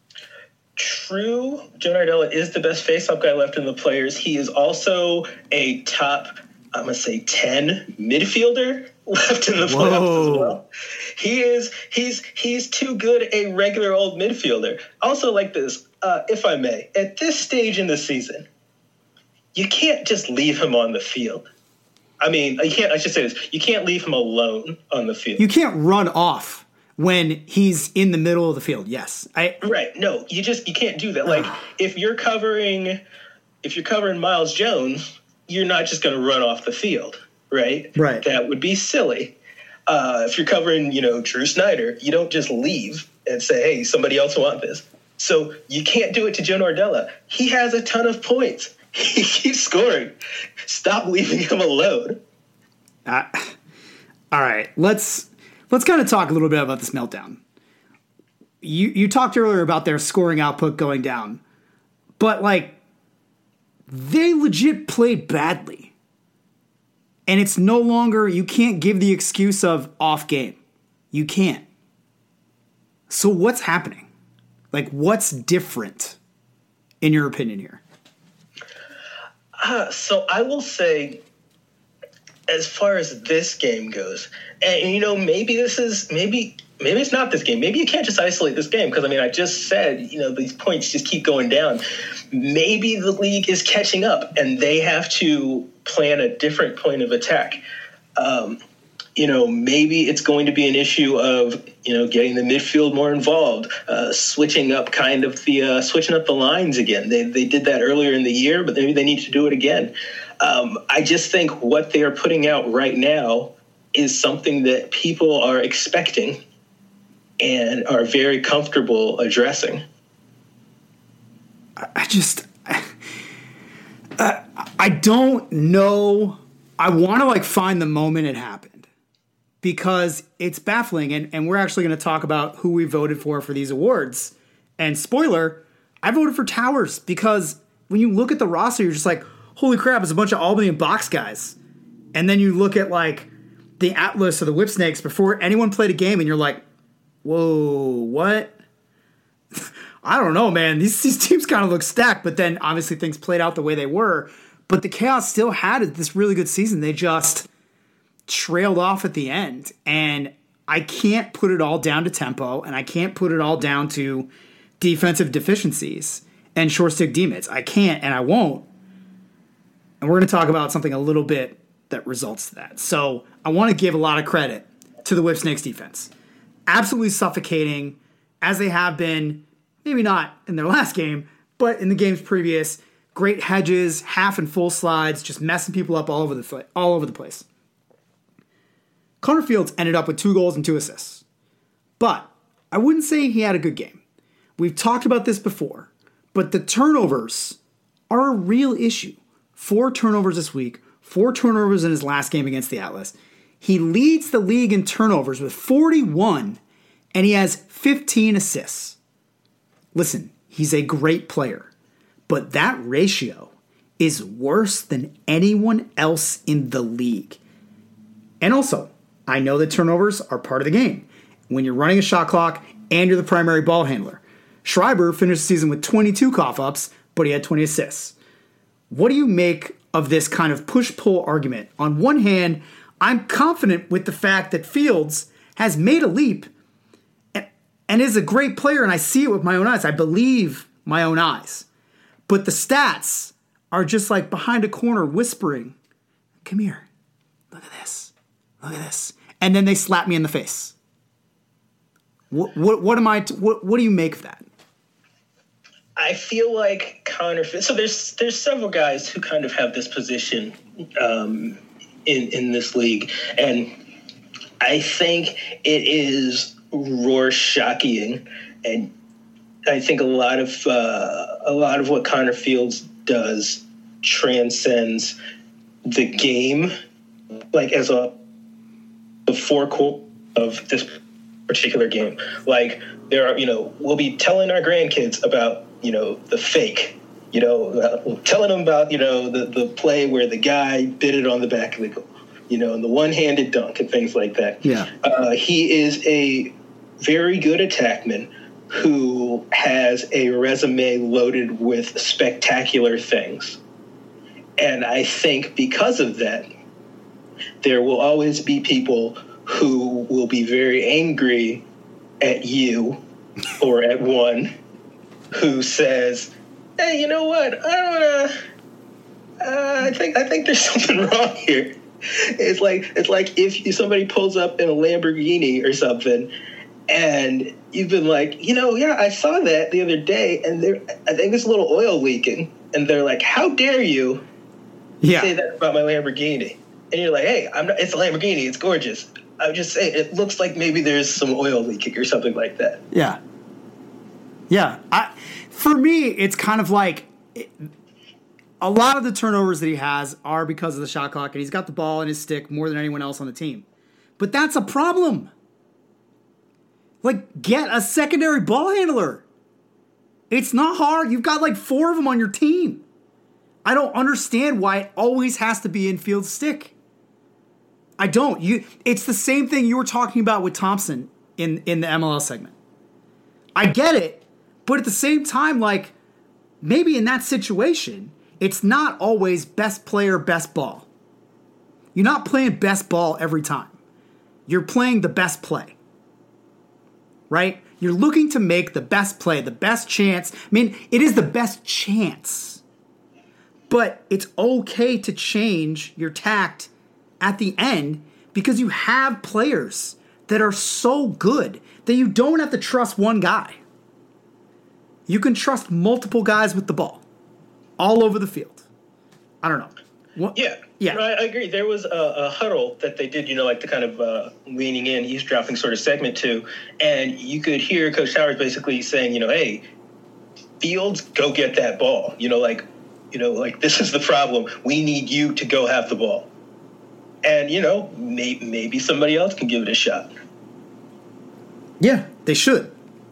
S2: True. Joe Nardella is the best face-off guy left in the players. He is also a top, I'm going to say 10 midfielder left in the playoffs as well. He's too good a regular old midfielder. Also like this, if I may, at this stage in the season, you can't just leave him on the field. I mean, I should say this, you can't leave him alone on the field.
S1: You can't run off when he's in the middle of the field. Yes.
S2: Right. No, you can't do that. Like if you're covering Miles Jones, you're not just going to run off the field, right?
S1: Right.
S2: That would be silly. If you're covering, Drew Snyder, you don't just leave and say, hey, somebody else want this. So you can't do it to Joe Nardella. He has a ton of points. He keeps scoring. Stop leaving him alone.
S1: All right, let's kind of talk a little bit about this meltdown. You talked earlier about their scoring output going down, but they legit played badly. And it's no longer, you can't give the excuse of off game. You can't. So what's happening? What's different in your opinion here?
S2: So I will say, as far as this game goes, and maybe it's not this game. Maybe you can't just isolate this game because, I just said, these points just keep going down. Maybe the league is catching up and they have to plan a different point of attack. Maybe it's going to be an issue of, getting the midfield more involved, switching up the lines again. They did that earlier in the year, but maybe they need to do it again. I just think what they are putting out right now is something that people are expecting and are very comfortable addressing.
S1: I don't know. I want to find the moment it happened because it's baffling. And we're actually going to talk about who we voted for these awards. And spoiler, I voted for Towers because when you look at the roster, you're just like, holy crap, it's a bunch of Albany and Box guys. And then you look at the Atlas or the Whipsnakes before anyone played a game and you're like, whoa, what? I don't know, man. These teams kind of look stacked, but then obviously things played out the way they were. But the Chaos still had this really good season. They just trailed off at the end. And I can't put it all down to tempo, and I can't put it all down to defensive deficiencies and short stick demons. I can't, and I won't. And we're going to talk about something a little bit that results to that. So I want to give a lot of credit to the Whipsnakes defense. Absolutely suffocating, as they have been, maybe not in their last game, but in the games previous. Great hedges, half and full slides, just messing people up all over the place. Connor Fields ended up with 2 goals and 2 assists. But I wouldn't say he had a good game. We've talked about this before, but the turnovers are a real issue. 4 turnovers this week, 4 turnovers in his last game against the Atlas. He leads the league in turnovers with 41, and he has 15 assists. Listen, he's a great player, but that ratio is worse than anyone else in the league. And also, I know that turnovers are part of the game when you're running a shot clock and you're the primary ball handler. Schreiber finished the season with 22 cough-ups, but he had 20 assists. What do you make of this kind of push-pull argument? On one hand, I'm confident with the fact that Fields has made a leap and is a great player, and I see it with my own eyes. I believe my own eyes. But the stats are just behind a corner whispering, come here, look at this, look at this. And then they slap me in the face. What do you make of that?
S2: I feel like Connor. So there's several guys who kind of have this position in this league, and I think it is Rorschaching, and I think a lot of what Connor Fields does transcends the game, as the forecourt of this particular game. There are, we'll be telling our grandkids about, the fake, telling them about, the play where the guy bit it on the back of the goal, and the one-handed dunk and things like that.
S1: Yeah.
S2: He is a very good attackman who has a resume loaded with spectacular things. And I think because of that, there will always be people who will be very angry at you or at one who says, hey, you know what? I think there's something wrong here. It's like if somebody pulls up in a Lamborghini or something and you've been like, I saw that the other day and I think there's a little oil leaking. And they're like, how dare you say that about my Lamborghini? And you're like, hey, it's a Lamborghini. It's gorgeous. I would just say it looks like maybe there's some oil leaking or something like that.
S1: Yeah. Yeah. For me, it's kind of like a lot of the turnovers that he has are because of the shot clock, and he's got the ball in his stick more than anyone else on the team. But that's a problem. Like, get a secondary ball handler. It's not hard. You've got like 4 of them on your team. I don't understand why it always has to be infield stick. I don't. It's the same thing you were talking about with Thompson in the MLL segment. I get it, but at the same time, like, maybe in that situation, it's not always best player, best ball. You're not playing best ball every time. You're playing the best play. Right? You're looking to make the best play, the best chance. I mean, it is the best chance. But it's okay to change your tact at the end because you have players that are so good that you don't have to trust one guy. You can trust multiple guys with the ball all over the field. I don't know.
S2: Yeah. I agree. There was a huddle that they did, like the kind of leaning in, eavesdropping sort of segment to, and you could hear Coach Howard basically saying, hey, Fields, go get that ball. Like this is the problem. We need you to go have the ball. And, maybe somebody else can give it a shot.
S1: Yeah, they should.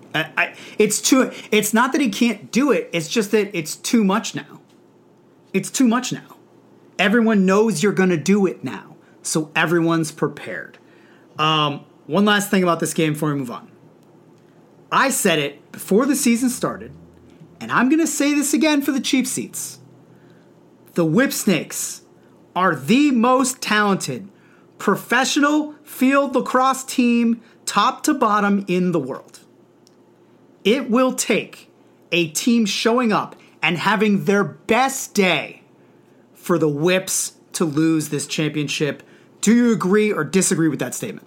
S1: It's not that he can't do it. It's just that it's too much now. It's too much now. Everyone knows you're going to do it now. So everyone's prepared. One last thing about this game before we move on. I said it before the season started, and I'm going to say this again for the cheap seats. The Whipsnakes are the most talented professional field lacrosse team, top to bottom, in the world. It will take a team showing up and having their best day for the Whips to lose this championship. Do you agree or disagree with that statement?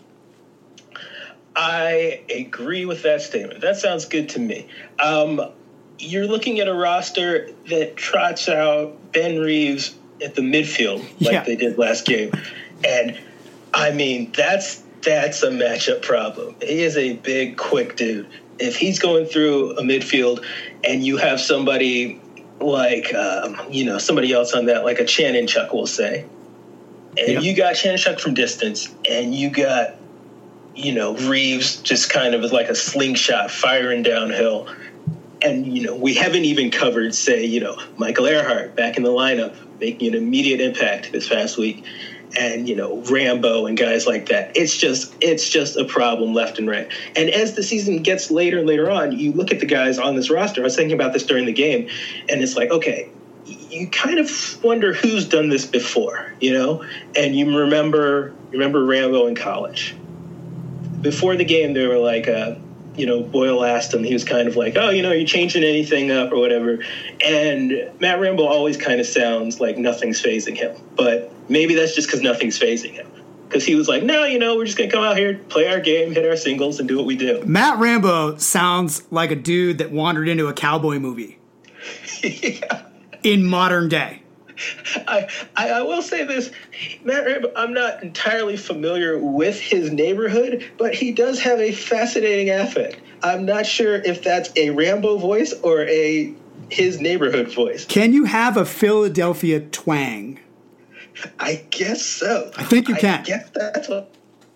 S2: I agree with that statement. That sounds good to me. You're looking at a roster that trots out Ben Reeves at the midfield like they did last game. And, I mean, that's a matchup problem. He is a big, quick dude. If he's going through a midfield and you have somebody like, somebody else on that, like a Chanenchuk, we'll say, and you got Chanenchuk from distance, and you got, Reeves just kind of like a slingshot firing downhill. And, we haven't even covered, say, Michael Earhart back in the lineup, making an immediate impact this past week. And, Rambo and guys like that. It's just a problem left and right. And as the season gets later and later on, you look at the guys on this roster. I was thinking about this during the game, and it's like, okay, you kind of wonder who's done this before, And you remember Rambo in college. Before the game, they were like, Boyle asked him, he was kind of like, oh, are you changing anything up or whatever? And Matt Rambo always kind of sounds like nothing's fazing him. But maybe that's just because nothing's fazing him. Because he was like, no, we're just going to come out here, play our game, hit our singles, and do what we do.
S1: Matt Rambo sounds like a dude that wandered into a cowboy movie.
S2: Yeah.
S1: In modern day.
S2: I will say this, Matt Rambo, I'm not entirely familiar with his neighborhood, but he does have a fascinating affect. I'm not sure if that's a Rambo voice or his neighborhood voice.
S1: Can you have a Philadelphia twang?
S2: I guess so.
S1: I think you can.
S2: I guess that's what.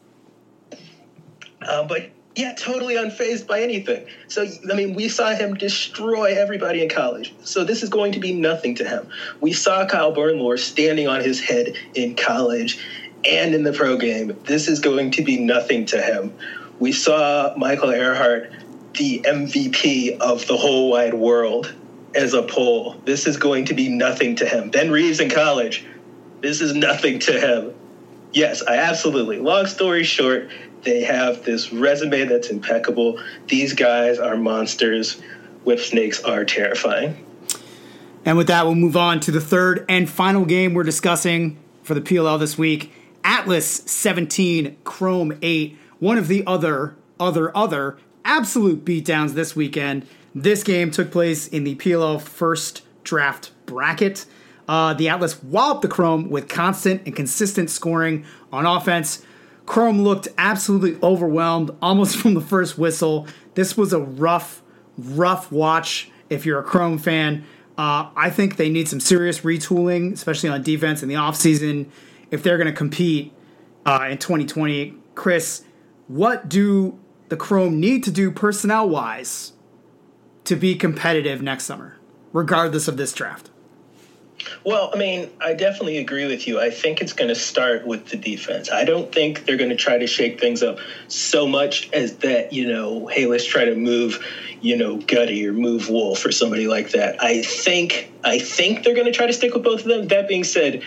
S2: But yeah, totally unfazed by anything. So, we saw him destroy everybody in college. So this is going to be nothing to him. We saw Kyle Bernlohr standing on his head in college and in the pro game. This is going to be nothing to him. We saw Michael Earhart, the MVP of the whole wide world, as a poll. This is going to be nothing to him. Ben Reeves in college. This is nothing to him. Yes, I absolutely. Long story short, they have this resume that's impeccable. These guys are monsters. Whipsnakes are terrifying.
S1: And with that, we'll move on to the third and final game we're discussing for the PLL this week. Atlas 17, Chrome 8. One of the other absolute beatdowns this weekend. This game took place in the PLL first draft bracket. The Atlas walloped the Chrome with constant and consistent scoring on offense. Chrome looked absolutely overwhelmed almost from the first whistle. This was a rough watch if you're a Chrome fan. I think they need some serious retooling, especially on defense in the offseason, if they're going to compete in 2020. Chris, what do the Chrome need to do personnel-wise to be competitive next summer, regardless of this draft?
S2: Well, I mean, I definitely agree with you. I think it's going to start with the defense. I don't think they're going to try to shake things up so much as that, hey, let's try to move, Gutty or move Wolf or somebody like that. I think they're going to try to stick with both of them. That being said,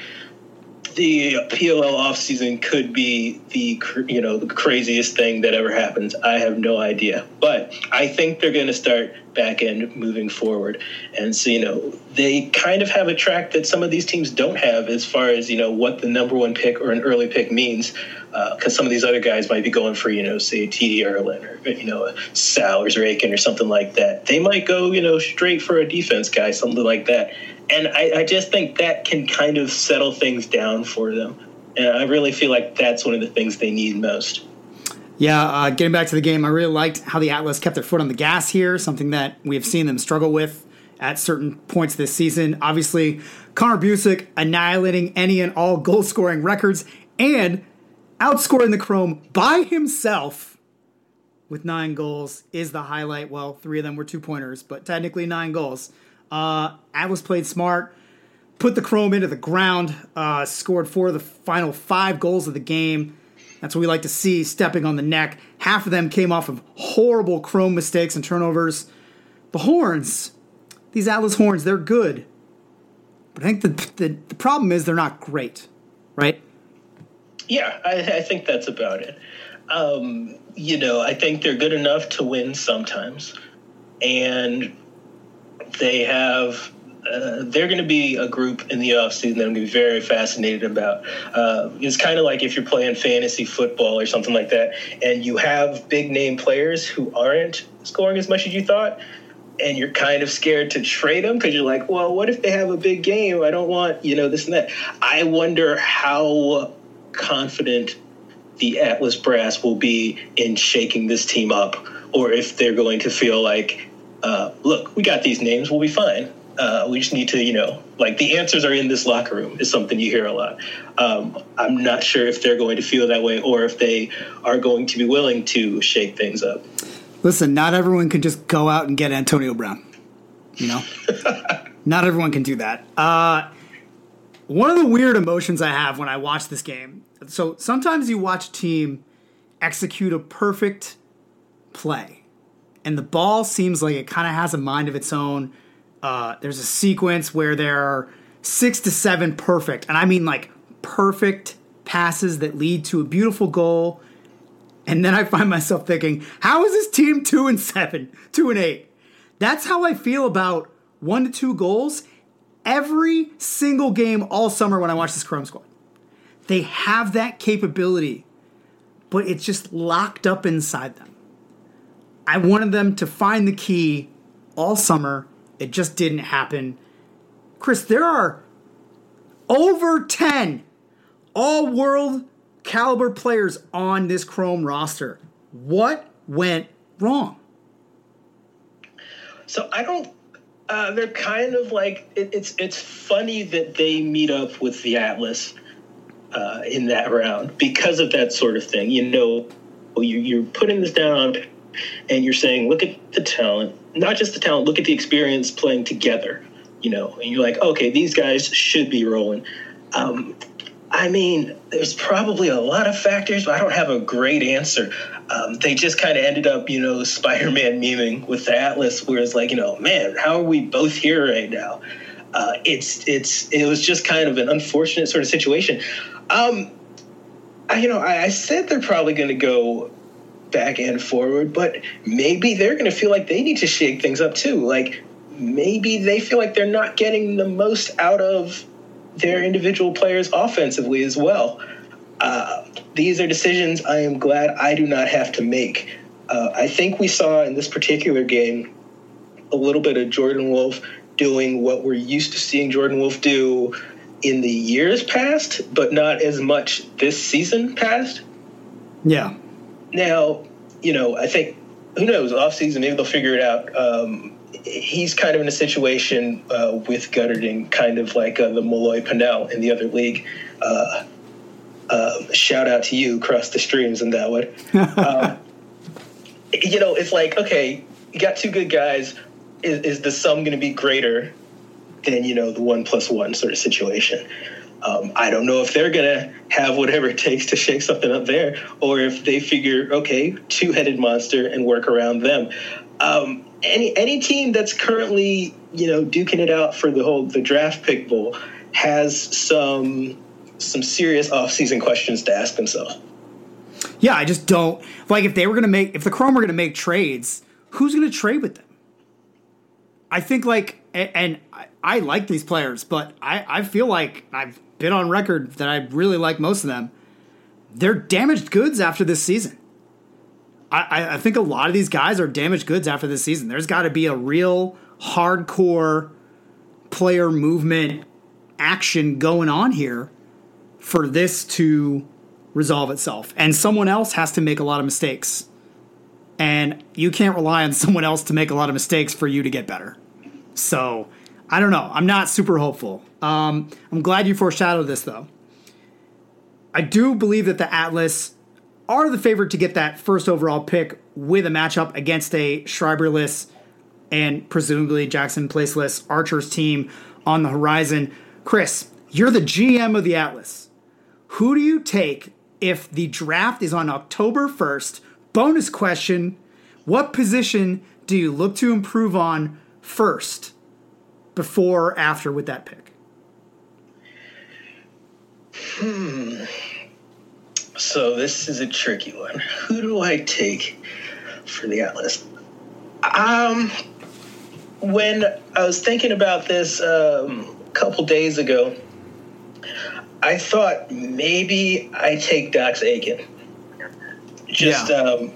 S2: the PLL offseason could be the craziest thing that ever happens. I have no idea. But I think they're going to start back end moving forward. And so, they kind of have a track that some of these teams don't have as far as, what the number one pick or an early pick means. Because some of these other guys might be going for, say, T.D. Erlin or, Sowers or Aiken or something like that. They might go, straight for a defense guy, something like that. And I just think that can kind of settle things down for them. And I really feel like that's one of the things they need most.
S1: Yeah, getting back to the game, I really liked how the Atlas kept their foot on the gas here, something that we have seen them struggle with at certain points this season. Obviously, Connor Busick annihilating any and all goal-scoring records and outscoring the Chrome by himself with 9 goals is the highlight. Well, 3 of them were 2-pointers, but technically 9 goals. Atlas played smart, put the Chrome into the ground, scored 4 of the final 5 goals of the game. That's what we like to see, stepping on the neck. Half of them came off of horrible Chrome mistakes and turnovers. The Horns, these Atlas Horns, they're good. But I think the problem is they're not great, right?
S2: Yeah, I think that's about it. I think they're good enough to win sometimes. And they have they're going to be a group in the offseason that I'm going to be very fascinated about. It's kind of like if you're playing fantasy football or something like that, and you have big-name players who aren't scoring as much as you thought, and you're kind of scared to trade them because you're like, well, what if they have a big game? I don't want, this and that. I wonder how confident the Atlas brass will be in shaking this team up, or if they're going to feel like, look, we got these names, we'll be fine. We just need to, the answers are in this locker room is something you hear a lot. I'm not sure if they're going to feel that way or if they are going to be willing to shake things up.
S1: Listen, not everyone can just go out and get Antonio Brown. Not everyone can do that. One of the weird emotions I have when I watch this game. So sometimes you watch a team execute a perfect play, and the ball seems like it kind of has a mind of its own. There's a sequence where there are 6 to 7 perfect, and I mean like perfect passes that lead to a beautiful goal. And then I find myself thinking, how is this team 2-7, 2-8? That's how I feel about 1 to 2 goals every single game all summer when I watch this Chrome squad. They have that capability, but it's just locked up inside them. I wanted them to find the key all summer. It just didn't happen. Chris, there are over 10 all-world caliber players on this Chrome roster. What went wrong?
S2: So I don't. They're kind of like it's funny that they meet up with the Atlas in that round because of that sort of thing. You're putting this down and you're saying, look at the talent, not just the talent, look at the experience playing together. And you're like, okay, these guys should be rolling. I mean, there's probably a lot of factors, but I don't have a great answer. They just kind of ended up, Spider-Man memeing with the Atlas, where it's like, man, how are we both here right now? It was just kind of an unfortunate sort of situation. I said they're probably going to go back and forward, but maybe they're going to feel like they need to shake things up too. Like maybe they feel like they're not getting the most out of their individual players offensively as well. These are decisions I am glad I do not have to make. I think we saw in this particular game a little bit of Jordan Wolf doing what we're used to seeing Jordan Wolf do in the years past, but not as much this season past.
S1: Yeah.
S2: Now, I think, who knows, offseason, maybe they'll figure it out. He's kind of in a situation with Gutterding, kind of like the Malloy Pennell in the other league. Shout out to you, across the streams in that one. It's like, okay, you got two good guys. Is the sum going to be greater than, the 1+1 sort of situation? I don't know if they're going to have whatever it takes to shake something up there, or if they figure, okay, two-headed monster and work around them. Any team that's currently, duking it out for the draft pick bowl has some serious offseason questions to ask themselves.
S1: Yeah, I just don't like if the Chrome were going to make trades, who's going to trade with them? I think and I like these players, but I feel like I've been on record that I really like most of them. They're damaged goods after this season. I think a lot of these guys are damaged goods after this season. There's got to be a real hardcore player movement action going on here for this to resolve itself. And someone else has to make a lot of mistakes. And you can't rely on someone else to make a lot of mistakes for you to get better. So, I don't know. I'm not super hopeful. I'm glad you foreshadowed this, though. I do believe that the Atlas are the favorite to get that first overall pick with a matchup against a Schreiberless and presumably Jackson Placeless Archers team on the horizon. Chris, you're the GM of the Atlas. Who do you take if the draft is on October 1st? Bonus question, what position do you look to improve on first, before or after with that pick?
S2: So this is a tricky one. Who do I take for the Atlas? When I was thinking about this a couple days ago, I thought maybe I take Dax Aiken. Just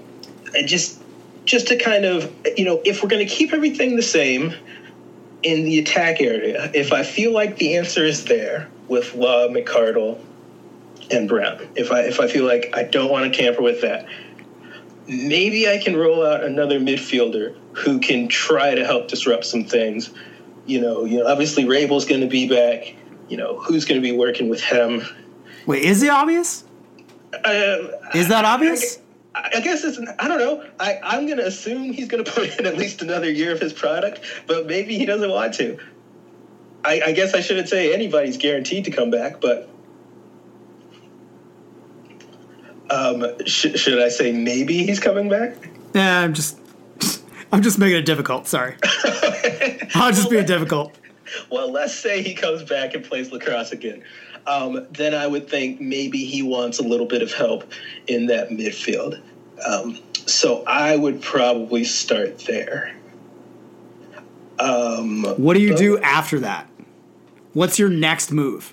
S2: to kind of, if we're going to keep everything the same in the attack area, if I feel like the answer is there with Law, McCardle, and Brown, if I feel like I don't want to tamper with that, maybe I can roll out another midfielder who can try to help disrupt some things. Obviously Rabel's going to be back. Who's going to be working with him?
S1: Wait, is it obvious? Is that obvious?
S2: I guess I don't know. I'm going to assume he's going to put in at least another year of his product, but maybe he doesn't want to. I guess I shouldn't say anybody's guaranteed to come back, but should I say maybe he's coming back?
S1: Yeah, I'm just making it difficult. Sorry. I'll just be difficult.
S2: Well, let's say he comes back and plays lacrosse again. Then I would think maybe he wants a little bit of help in that midfield. So I would probably start there.
S1: What do you do after that? What's your next move?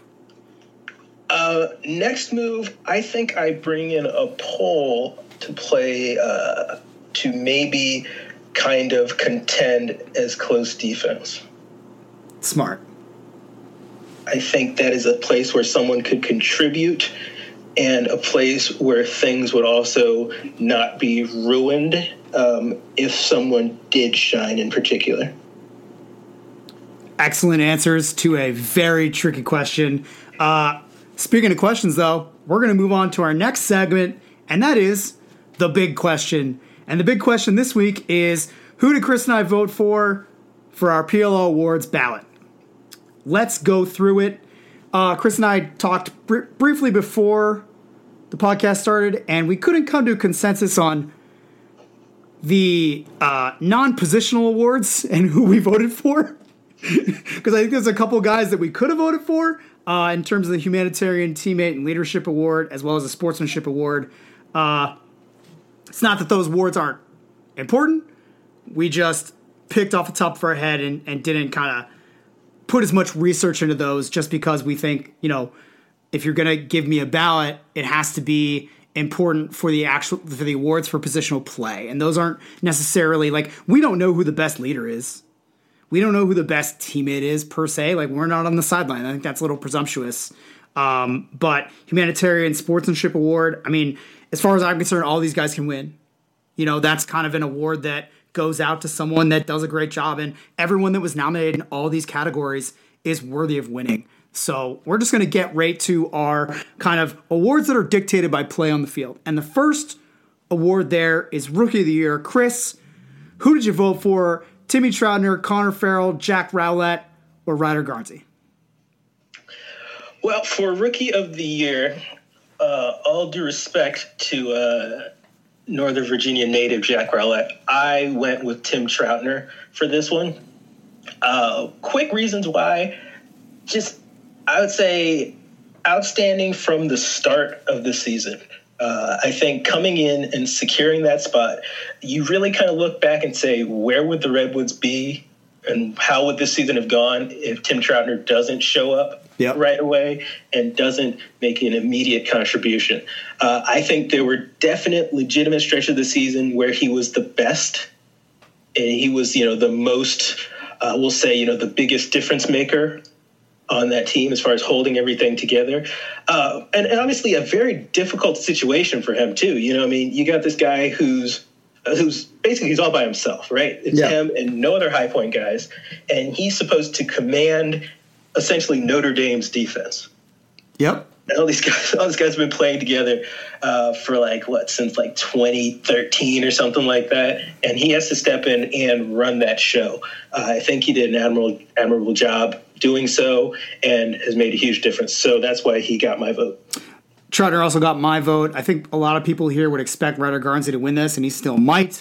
S2: Next move, I think I bring in a Pole to play to maybe kind of contend as close defense.
S1: Smart.
S2: I think that is a place where someone could contribute and a place where things would also not be ruined if someone did shine in particular.
S1: Excellent answers to a very tricky question. Speaking of questions, though, we're going to move on to our next segment, and that is the big question. And the big question this week is, who did Chris and I vote for our PLO Awards ballot? Let's go through it. Chris and I talked briefly before the podcast started, and we couldn't come to a consensus on the non-positional awards and who we voted for. Because I think there's a couple guys that we could have voted for in terms of the Humanitarian Teammate and Leadership Award, as well as the Sportsmanship Award. It's not that those awards aren't important. We just picked off the top of our head and didn't kind of put as much research into those, just because we think, if you're going to give me a ballot, it has to be important for the awards for positional play. And those aren't necessarily we don't know who the best leader is. We don't know who the best teammate is per se. We're not on the sideline. I think that's a little presumptuous. But Humanitarian Sportsmanship Award, as far as I'm concerned, all these guys can win. That's kind of an award that goes out to someone that does a great job, and everyone that was nominated in all these categories is worthy of winning. So we're just going to get right to our kind of awards that are dictated by play on the field. And the first award there is Rookie of the Year. Chris, who did you vote for? Timmy Troutner, Connor Farrell, Jack Rowlett, or Ryder Garnsey?
S2: Well, for Rookie of the Year, all due respect to Northern Virginia native Jack Rowlett, I went with Tim Troutner for this one. Quick reasons why. I would say outstanding from the start of the season. I think coming in and securing that spot, you really kind of look back and say, where would the Redwoods be and how would this season have gone if Tim Troutner doesn't show up right away and doesn't make an immediate contribution? I think there were definite legitimate stretches of the season where he was the best, and he was, the most, we'll say, the biggest difference maker on that team as far as holding everything together. And obviously a very difficult situation for him too. You got this guy who's basically he's all by himself, right? It's him and no other high point guys. And he's supposed to command essentially Notre Dame's defense.
S1: Yep.
S2: And all these guys have been playing together since 2013 or something like that. And he has to step in and run that show. I think he did an admirable job doing so and has made a huge difference. So that's why he got my vote.
S1: Troutner also got my vote. I think a lot of people here would expect Ryder Garnsey to win this, and he still might.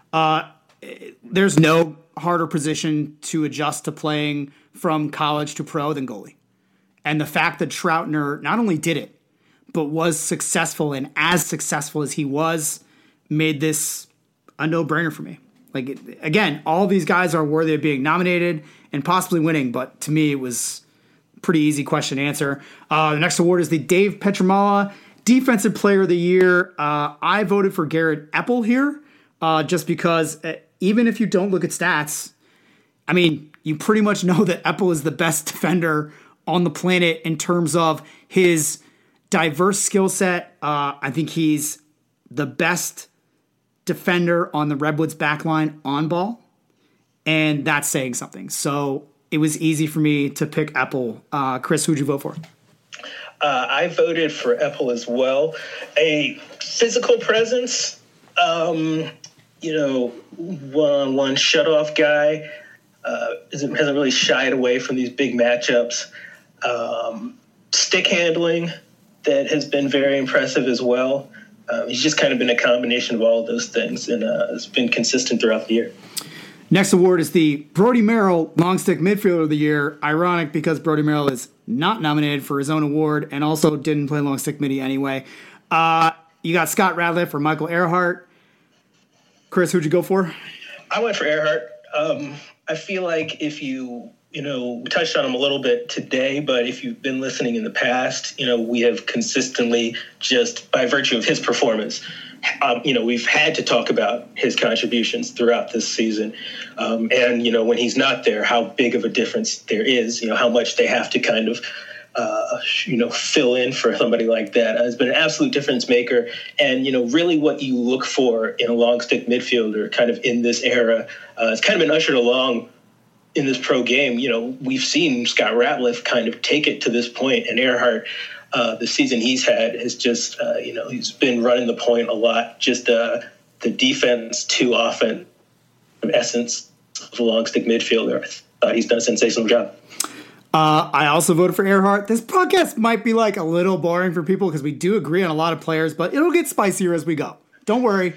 S1: There's no harder position to adjust to playing from college to pro than goalie. And the fact that Troutner not only did it, but was successful, and as successful as he was, made this a no-brainer for me. Again, all these guys are worthy of being nominated and possibly winning, but to me it was a pretty easy question to answer. The next award is the Dave Petramala Defensive Player of the Year. I voted for Garrett Epple here, just because even if you don't look at stats, you pretty much know that Epple is the best defender on the planet in terms of his diverse skill set. I think he's the best defender on the Redwoods backline on ball, and that's saying something. So it was easy for me to pick Epple. Chris, who'd you vote for?
S2: I voted for Epple as well. A physical presence, one-on-one shutoff guy, hasn't really shied away from these big matchups. Stick handling that has been very impressive as well. He's just kind of been a combination of all of those things, and it's been consistent throughout the year.
S1: Next award is the Brody Merrill Long Stick Midfielder of the Year. Ironic because Brody Merrill is not nominated for his own award and also didn't play long stick midi anyway. You got Scott Radliff or Michael Earhart. Chris, who'd you go for?
S2: I went for Earhart. I feel like if we touched on him a little bit today, but if you've been listening in the past, we have consistently, just by virtue of his performance, we've had to talk about his contributions throughout this season. And when he's not there, how big of a difference there is, how much they have to kind of, fill in for somebody like that. Has been an absolute difference maker. And, really what you look for in a long stick midfielder kind of in this era, it's kind of been ushered along in this pro game. We've seen Scott Ratliff kind of take it to this point, and Earhart, the season he's had has just, he's been running the point a lot. Just the defense to offense essence of a long stick midfielder. I thought he's done a sensational job.
S1: I also voted for Earhart. This podcast might be a little boring for people because we do agree on a lot of players, but it'll get spicier as we go. Don't worry.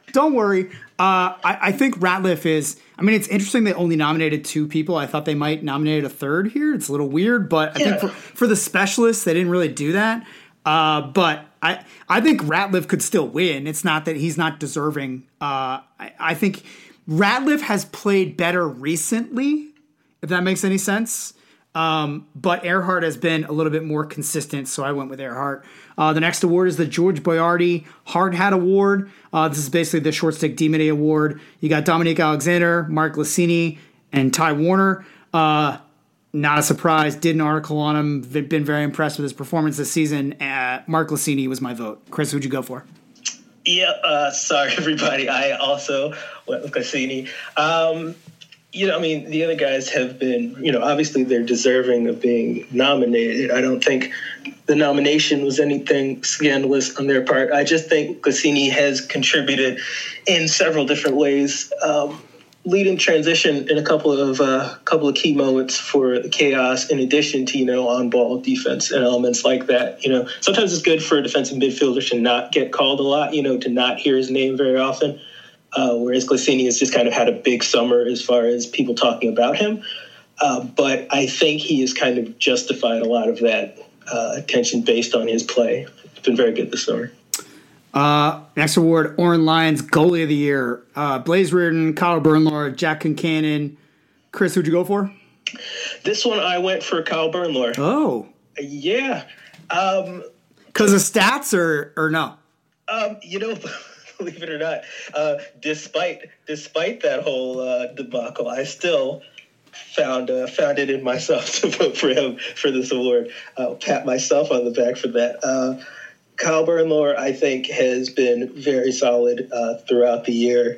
S1: I think Ratliff is, it's interesting they only nominated two people. I thought they might nominate a third here. It's a little weird, but I think for the specialists, they didn't really do that. But I think Ratliff could still win. It's not that he's not deserving. I think Ratliff has played better recently, if that makes any sense. But Earhart has been a little bit more consistent, so I went with Earhart. The next award is the George Boyardi Hard Hat Award. This is basically the Short Stick D-Midi Award. You got Dominique Alexander, Mark Lassini, and Ty Warner. Not a surprise. Did an article on him. Been very impressed with his performance this season. Mark Lassini was my vote. Chris, who'd you go for?
S2: Yeah, sorry, everybody. I also went with Cassini. The other guys have been, obviously they're deserving of being nominated. I don't think the nomination was anything scandalous on their part. I just think Cassini has contributed in several different ways, leading transition in a couple of key moments for the Chaos, in addition to, on-ball defense and elements like that. Sometimes it's good for a defensive midfielder to not get called a lot, to not hear his name very often. Whereas Cassini has just kind of had a big summer as far as people talking about him. But I think he has kind of justified a lot of that attention based on his play. It's been very good this summer.
S1: Next award, Oren Lions Goalie of the Year. Blaze Reardon, Kyle Bernlohr, Jack Concannon. Chris, who'd you go for?
S2: This one I went for Kyle Bernlohr.
S1: Oh.
S2: Yeah.
S1: Because of stats or no?
S2: Believe it or not, despite that whole debacle, I still found it in myself to vote for him for this award. I'll pat myself on the back for that. Kyle Bernlohr, I think, has been very solid throughout the year.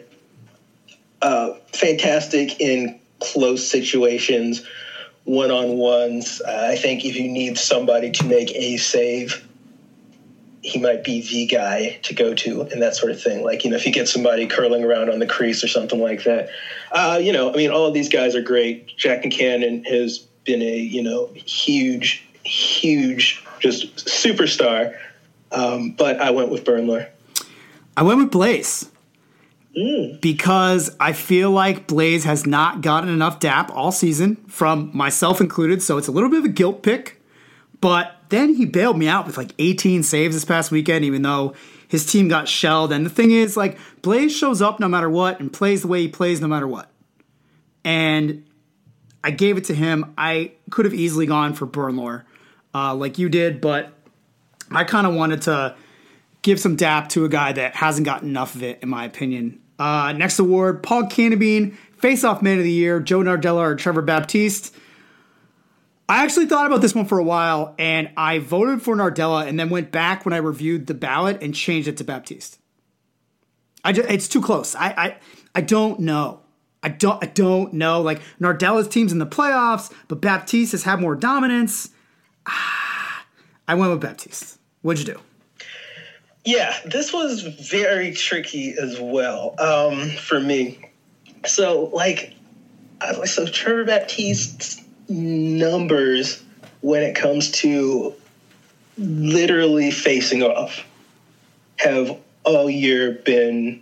S2: Fantastic in close situations, one-on-ones. I think if you need somebody to make a save, he might be the guy to go to and that sort of thing. Like, if you get somebody curling around on the crease or something like that. All of these guys are great. Jack Concannon has been a, huge, just superstar. But I went with Bernlohr.
S1: I went with Blaze. Because I feel like Blaze has not gotten enough DAP all season, from myself included, so it's a little bit of a guilt pick. But then he bailed me out with like 18 saves this past weekend, even though his team got shelled. And the thing is, like, Blaze shows up no matter what and plays the way he plays no matter what. And I gave it to him. I could have easily gone for Bernlohr like you did, but I kind of wanted to give some DAP to a guy that hasn't gotten enough of it, in my opinion. Next award, Paul Cannabine, Face-Off Man of the Year, Joe Nardella or Trevor Baptiste. I actually thought about this one for a while, and I voted for Nardella and then went back when I reviewed the ballot and changed it to Baptiste. It's too close. I don't know. I don't know. Like, Nardella's team's in the playoffs, but Baptiste has had more dominance. I went with Baptiste. What'd you do?
S2: Yeah, this was very tricky as well for me. So Trevor Baptiste's numbers when it comes to literally facing off have all year been,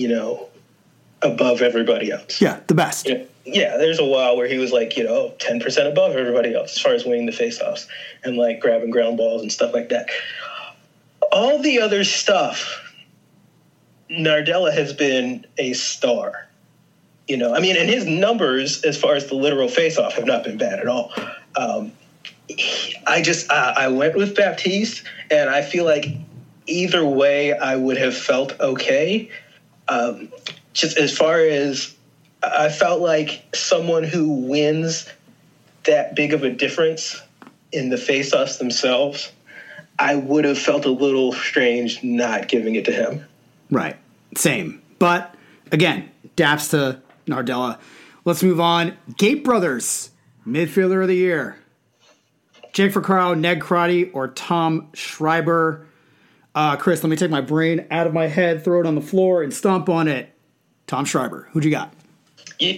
S2: above everybody else.
S1: Yeah, the best.
S2: Yeah, there's a while where he was 10% above everybody else as far as winning the faceoffs and grabbing ground balls and stuff like that. All the other stuff, Nardella has been a star. And his numbers as far as the literal faceoff have not been bad at all. I went with Baptiste, and I feel like either way I would have felt okay. Just as far as I felt like someone who wins that big of a difference in the faceoffs themselves, I would have felt a little strange not giving it to him.
S1: Right. Same. But, again, daps to Nardella. Let's move on. Gate Brothers, Midfielder of the Year. Jake Furcaro, Ned Crotty, or Tom Schreiber. Chris, let me take my brain out of my head, throw it on the floor, and stomp on it. Tom Schreiber. Who'd you got?
S2: Yeah,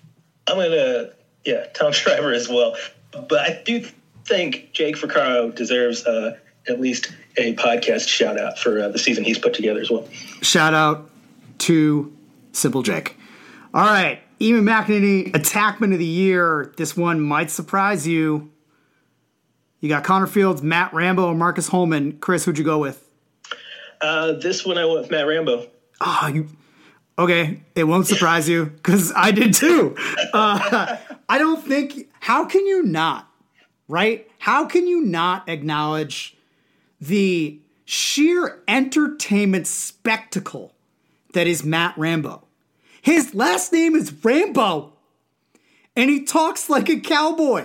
S2: Tom Schreiber as well. But I do think Jake Furcaro deserves at least a podcast shout out for the season he's put together as well.
S1: Shout out to Simple Jake. All right, Eamon McEnany, Attackman of the Year. This one might surprise you. You got Connor Fields, Matt Rambo, or Marcus Holman. Chris, who'd you go with?
S2: This one I went with Matt Rambo.
S1: Okay, it won't surprise you because I did too. I don't think. How can you not? Right? How can you not acknowledge the sheer entertainment spectacle that is Matt Rambo? His last name is Rambo, and he talks like a cowboy.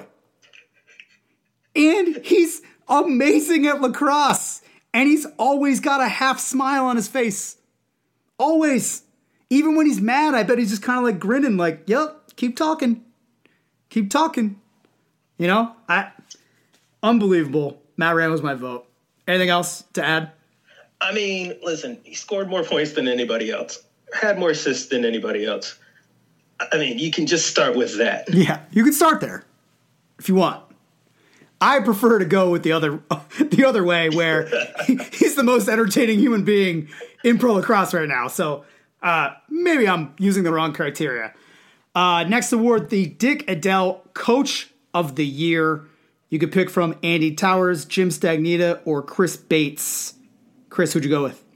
S1: And he's amazing at lacrosse, and he's always got a half smile on his face. Always. Even when he's mad, I bet he's just kind of like grinning, like, yep, keep talking. Keep talking. You know? Unbelievable. Matt Rambo's my vote. Anything else to add?
S2: I mean, listen, he scored more points than anybody else. Had more assists than anybody else. I mean, you can just start with that.
S1: Yeah, you can start there if you want. I prefer to go with the other way, where he's the most entertaining human being in pro lacrosse right now. So maybe I'm using the wrong criteria. Next award, the Dick Adell Coach of the Year. You could pick from Andy Towers, Jim Stagnita, or Chris Bates. Chris, who'd you go with?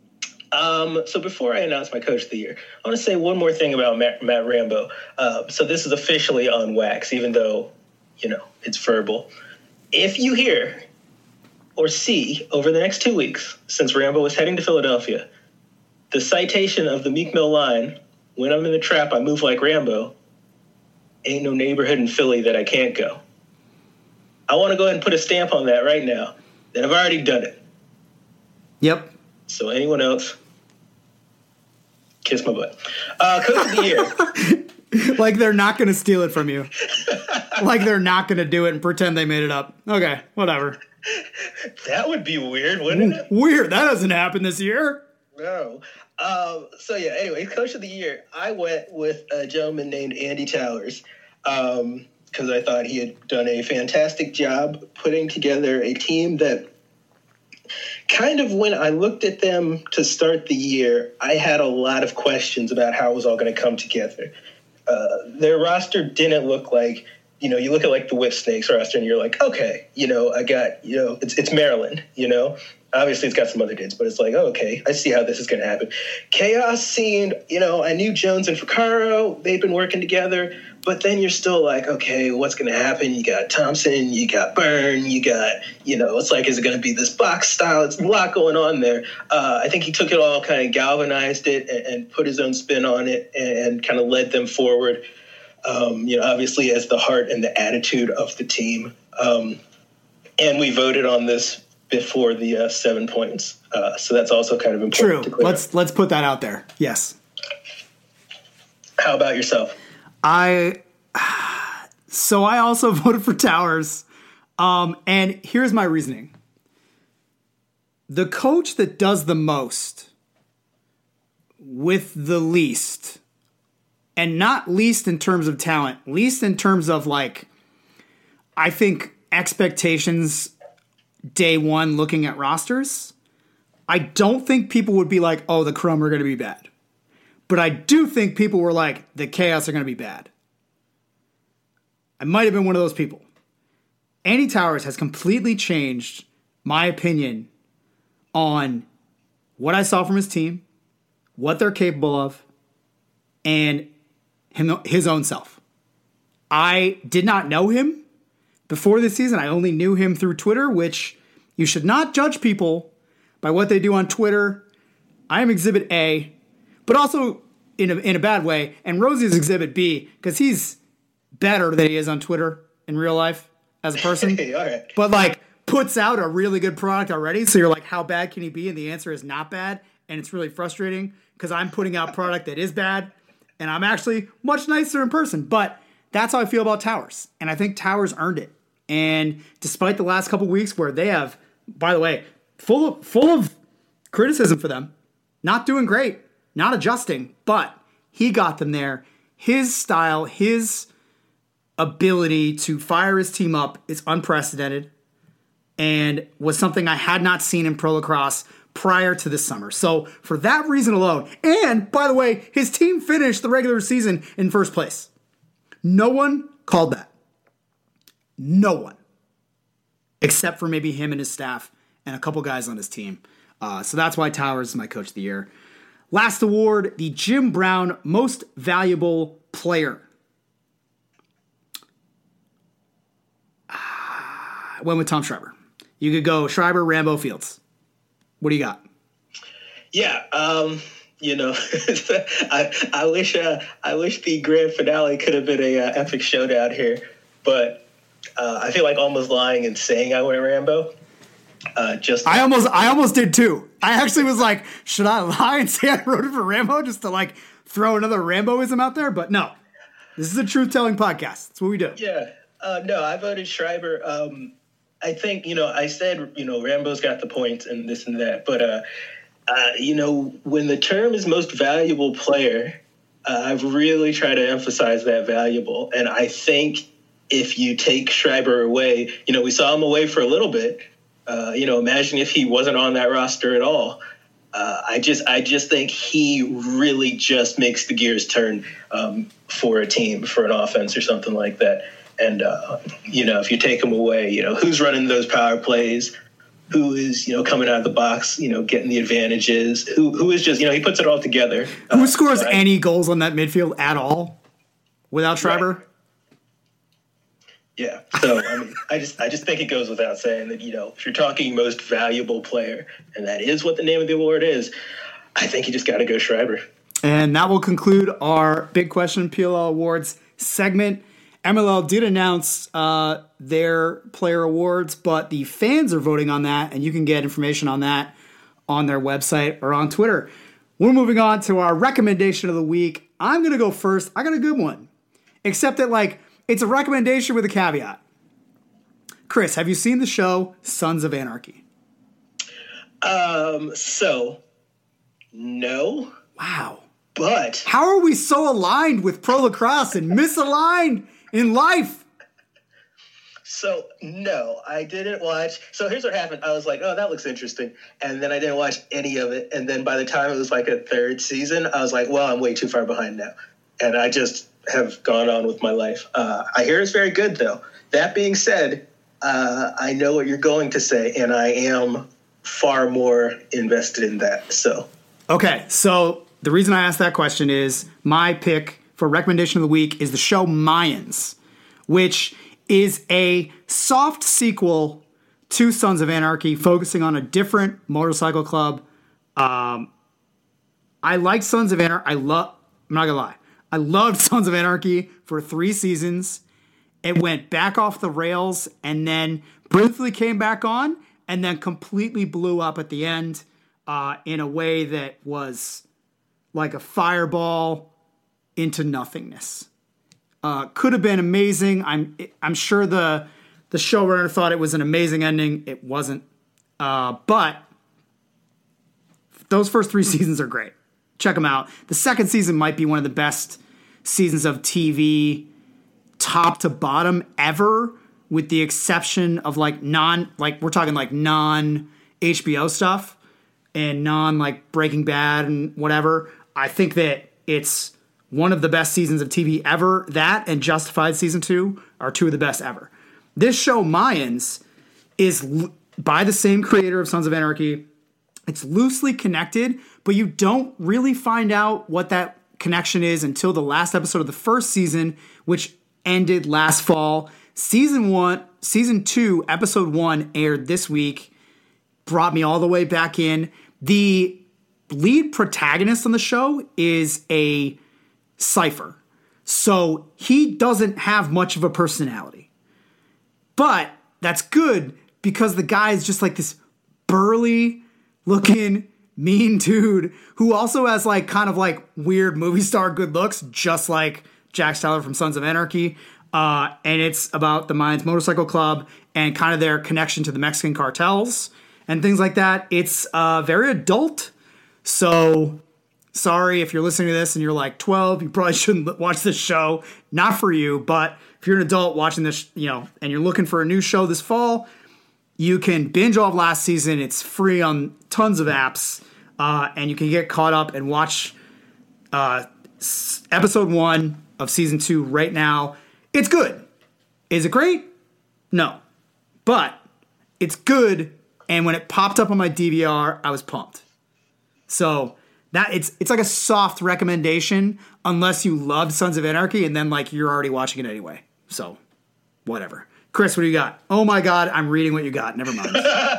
S2: So before I announce my Coach of the Year, I want to say one more thing about Matt Rambo. So this is officially on wax, even though, it's verbal. If you hear or see over the next 2 weeks, since Rambo is heading to Philadelphia, the citation of the Meek Mill line, "When I'm in the trap, I move like Rambo," ain't no neighborhood in Philly that I can't go. I want to go ahead and put a stamp on that right now, that I've already done it.
S1: Yep.
S2: So anyone else, kiss my butt. Coach of the Year.
S1: Like they're not going to steal it from you. Like they're not going to do it and pretend they made it up. Okay, whatever.
S2: That would be weird, wouldn't it?
S1: Weird. That doesn't happen this year.
S2: No. Anyway, Coach of the Year, I went with a gentleman named Andy Towers because I thought he had done a fantastic job putting together a team that kind of, when I looked at them to start the year, I had a lot of questions about how it was all going to come together. Their roster didn't look like, you look at like the Whip Snakes roster and you're like, okay, I got, it's Maryland, Obviously, it's got some other dudes, but it's like, oh, okay, I see how this is going to happen. Chaos seemed, I knew Jones and Ficarro, they've been working together, but then you're still like, okay, what's going to happen? You got Thompson, you got Byrne, you got, it's like, is it going to be this box style? It's a lot going on there. I think he took it all, kind of galvanized it and put his own spin on it and kind of led them forward, obviously as the heart and the attitude of the team. And we voted on this before the 7 points. So that's also kind of important.
S1: True. Let's put that out there. Yes.
S2: How about yourself?
S1: I also voted for Towers. And here's my reasoning. The coach that does the most with the least, and not least in terms of talent, least in terms of I think expectations day one looking at rosters, I don't think people would be like, oh, the Chrome are going to be bad. But I do think people were like, the Chaos are going to be bad. I might have been one of those people. Andy Towers has completely changed my opinion on what I saw from his team, what they're capable of, and his own self. I did not know him before this season. I only knew him through Twitter, which you should not judge people by what they do on Twitter. I am Exhibit A, but also in a bad way. And Rosie is Exhibit B because he's better than he is on Twitter in real life as a person.
S2: Hey, all right.
S1: But puts out a really good product already. So you're like, how bad can he be? And the answer is not bad. And it's really frustrating because I'm putting out product that is bad. And I'm actually much nicer in person. But that's how I feel about Towers. And I think Towers earned it. And despite the last couple weeks where they have, by the way, full of criticism for them, not doing great, not adjusting, but he got them there. His style, his ability to fire his team up is unprecedented and was something I had not seen in pro lacrosse prior to this summer. So for that reason alone, and by the way, his team finished the regular season in first place. No one called that. No one. Except for maybe him and his staff and a couple guys on his team. So that's why Towers is my Coach of the Year. Last award, the Jim Brown Most Valuable Player. I went with Tom Schreiber. You could go Schreiber, Rambo, Fields. What do you got?
S2: Yeah, I wish the grand finale could have been a epic showdown here, but I feel like almost lying and saying I went Rambo.
S1: I almost did too. I actually was like, should I lie and say I voted for Rambo just to like throw another Ramboism out there? But no, this is a truth-telling podcast. That's what we do.
S2: Yeah. No, I voted Schreiber. I think, I said, Rambo's got the points and this and that. But, when the term is most valuable player, I've really tried to emphasize that valuable. And I think if you take Schreiber away, we saw him away for a little bit. Imagine if he wasn't on that roster at all. I just think he really just makes the gears turn for a team, for an offense or something like that. And, if you take him away, who's running those power plays, who is, coming out of the box, getting the advantages, who is just, he puts it all together.
S1: Who scores any goals on that midfield at all without Schreiber? Right.
S2: Yeah. So, I just think it goes without saying that, if you're talking most valuable player, and that is what the name of the award is, I think you just got to go Schreiber.
S1: And that will conclude our Big Question PLL Awards segment. MLL did announce their player awards, but the fans are voting on that, and you can get information on that on their website or on Twitter. We're moving on to our recommendation of the week. I'm going to go first. I got a good one, except that, it's a recommendation with a caveat. Chris, have you seen the show Sons of Anarchy?
S2: No.
S1: Wow.
S2: But
S1: how are we so aligned with pro lacrosse and misaligned in life?
S2: So, no, I didn't watch. So here's what happened. I was like, oh, that looks interesting. And then I didn't watch any of it. And then by the time it was like a third season, I was like, well, I'm way too far behind now. And I just have gone on with my life. I hear it's very good, though. That being said, I know what you're going to say, and I am far more invested in that. So,
S1: okay, so the reason I asked that question is my pick for recommendation of the week is the show Mayans, which is a soft sequel to Sons of Anarchy, focusing on a different motorcycle club. I like Sons of Anarchy. I'm not gonna lie. I loved Sons of Anarchy for 3 seasons. It went back off the rails and then briefly came back on and then completely blew up at the end in a way that was like a fireball into nothingness. Could have been amazing. I'm sure the showrunner thought it was an amazing ending. It wasn't. But those first 3 seasons are great. Check them out. The second season might be one of the best seasons of TV top to bottom ever, with the exception of we're talking non HBO stuff and non Breaking Bad and whatever. I think that it's one of the best seasons of TV ever. That and Justified season 2 are 2 of the best ever. This show Mayans is by the same creator of Sons of Anarchy. It's loosely connected, but you don't really find out what that connection is until the last episode of the first season, which ended last fall. Season 2, episode 1 aired this week, brought me all the way back in. The lead protagonist on the show is a cipher, so he doesn't have much of a personality. But that's good because the guy is just like this burly looking mean dude who also has weird movie star good looks, just like Jack Steller from Sons of Anarchy. And it's about the Mayans Motorcycle Club and kind of their connection to the Mexican cartels and things like that. It's very adult. So sorry if you're listening to this and you're like 12, you probably shouldn't watch this show. Not for you, but if you're an adult watching this, and you're looking for a new show this fall, you can binge all of last season. It's free on tons of apps, and you can get caught up and watch episode 1 of season 2 right now. It's good. Is it great? No. But it's good, and when it popped up on my DVR, I was pumped. So that it's like a soft recommendation unless you loved Sons of Anarchy, and then you're already watching it anyway. So whatever. Chris, what do you got? Oh my God, I'm reading what you got. Never mind.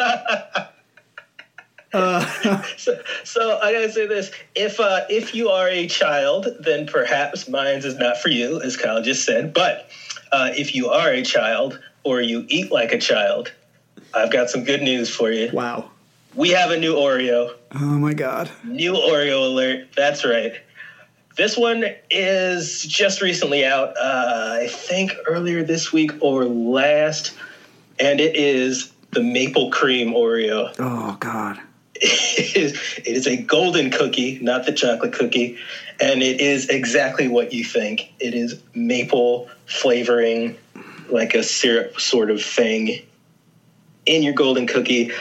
S2: So I gotta say this: if you are a child, then perhaps Mayans is not for you, as Kyle just said. But if you are a child or you eat like a child, I've got some good news for you.
S1: Wow.
S2: We have a new Oreo.
S1: Oh, my God.
S2: New Oreo alert. That's right. This one is just recently out, I think earlier this week or last, and it is the maple cream Oreo.
S1: Oh, God.
S2: It is a golden cookie, not the chocolate cookie, and it is exactly what you think. It is maple flavoring, like a syrup sort of thing in your golden cookie.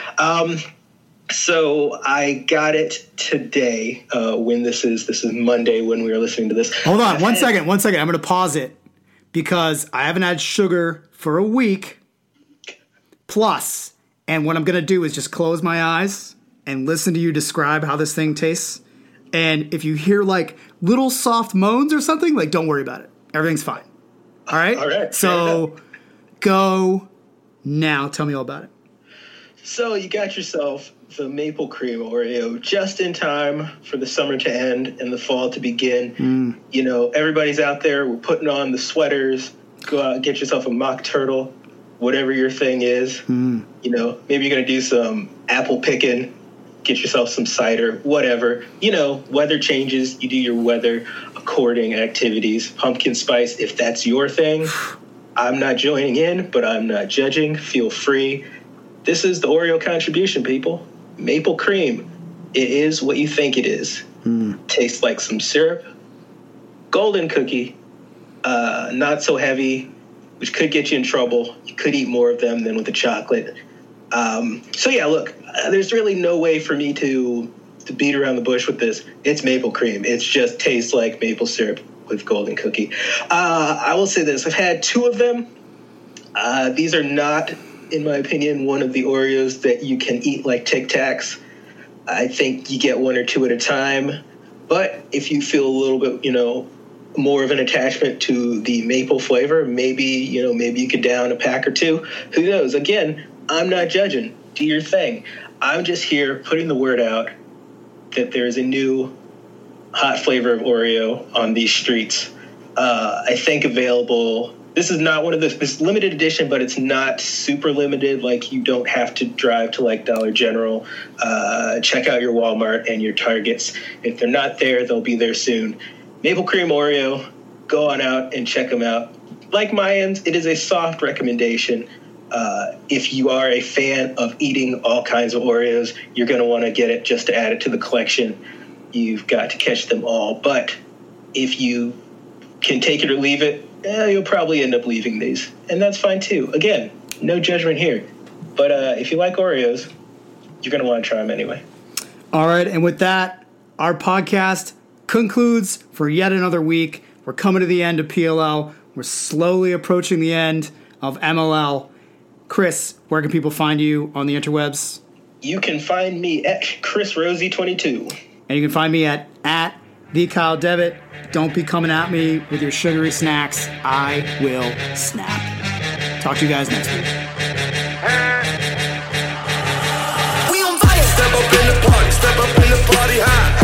S2: So I got it today. When this is Monday when we are listening to this.
S1: Hold on, one second. I'm going to pause it because I haven't had sugar for a week plus, and what I'm going to do is just close my eyes and listen to you describe how this thing tastes. And if you hear like little soft moans or something, like don't worry about it. Everything's fine. All right?
S2: All right.
S1: So go now. Tell me all about it.
S2: So you got yourself the maple cream Oreo just in time for the summer to end and the fall to begin. You know, everybody's out there. We're putting on the sweaters. Go out and get yourself a mock turtle, whatever your thing is. You know, maybe you're going to do some apple picking, get yourself some cider, whatever. You know, weather changes. You do your weather according activities. Pumpkin spice, if that's your thing. I'm not joining in, but I'm not judging. Feel free. This is the Oreo contribution, people. Maple cream. It is what you think it is. Tastes like some syrup. Golden cookie. Not so heavy, which could get you in trouble. You could eat more of them than with the chocolate. So yeah, look, there's really no way for me to beat around the bush with this. It's maple cream. It just tastes like maple syrup with golden cookie. I will say this. I've had two of them. These are not, in my opinion, one of the Oreos that you can eat like Tic Tacs. I think you get one or two at a time. But if you feel a little bit, you know, more of an attachment to the maple flavor, maybe you could down a pack or two. Who knows? Again, I'm not judging. Do your thing. I'm just here putting the word out that there is a new hot flavor of Oreo on these streets. I think available. This is not one of those. It's limited edition, but it's not super limited. Like, you don't have to drive to like Dollar General. Check out your Walmart and your Targets. If they're not there, they'll be there soon. Maple cream Oreo. Go on out and check them out. Like Mayans, it is a soft recommendation. If you are a fan of eating all kinds of Oreos, you're going to want to get it just to add it to the collection. You've got to catch them all. But if you can take it or leave it, you'll probably end up leaving these. And that's fine too. Again, no judgment here. But if you like Oreos, you're going to want to try them anyway.
S1: All right. And with that, our podcast concludes for yet another week. We're coming to the end of PLL. We're slowly approaching the end of MLL. Chris, where can people find you on the interwebs?
S2: You can find me at ChrisRosie22.
S1: And you can find me at TheKyleDevitt. Don't be coming at me with your sugary snacks. I will snap. Talk to you guys next week.
S3: We on fire. Step up in the party high.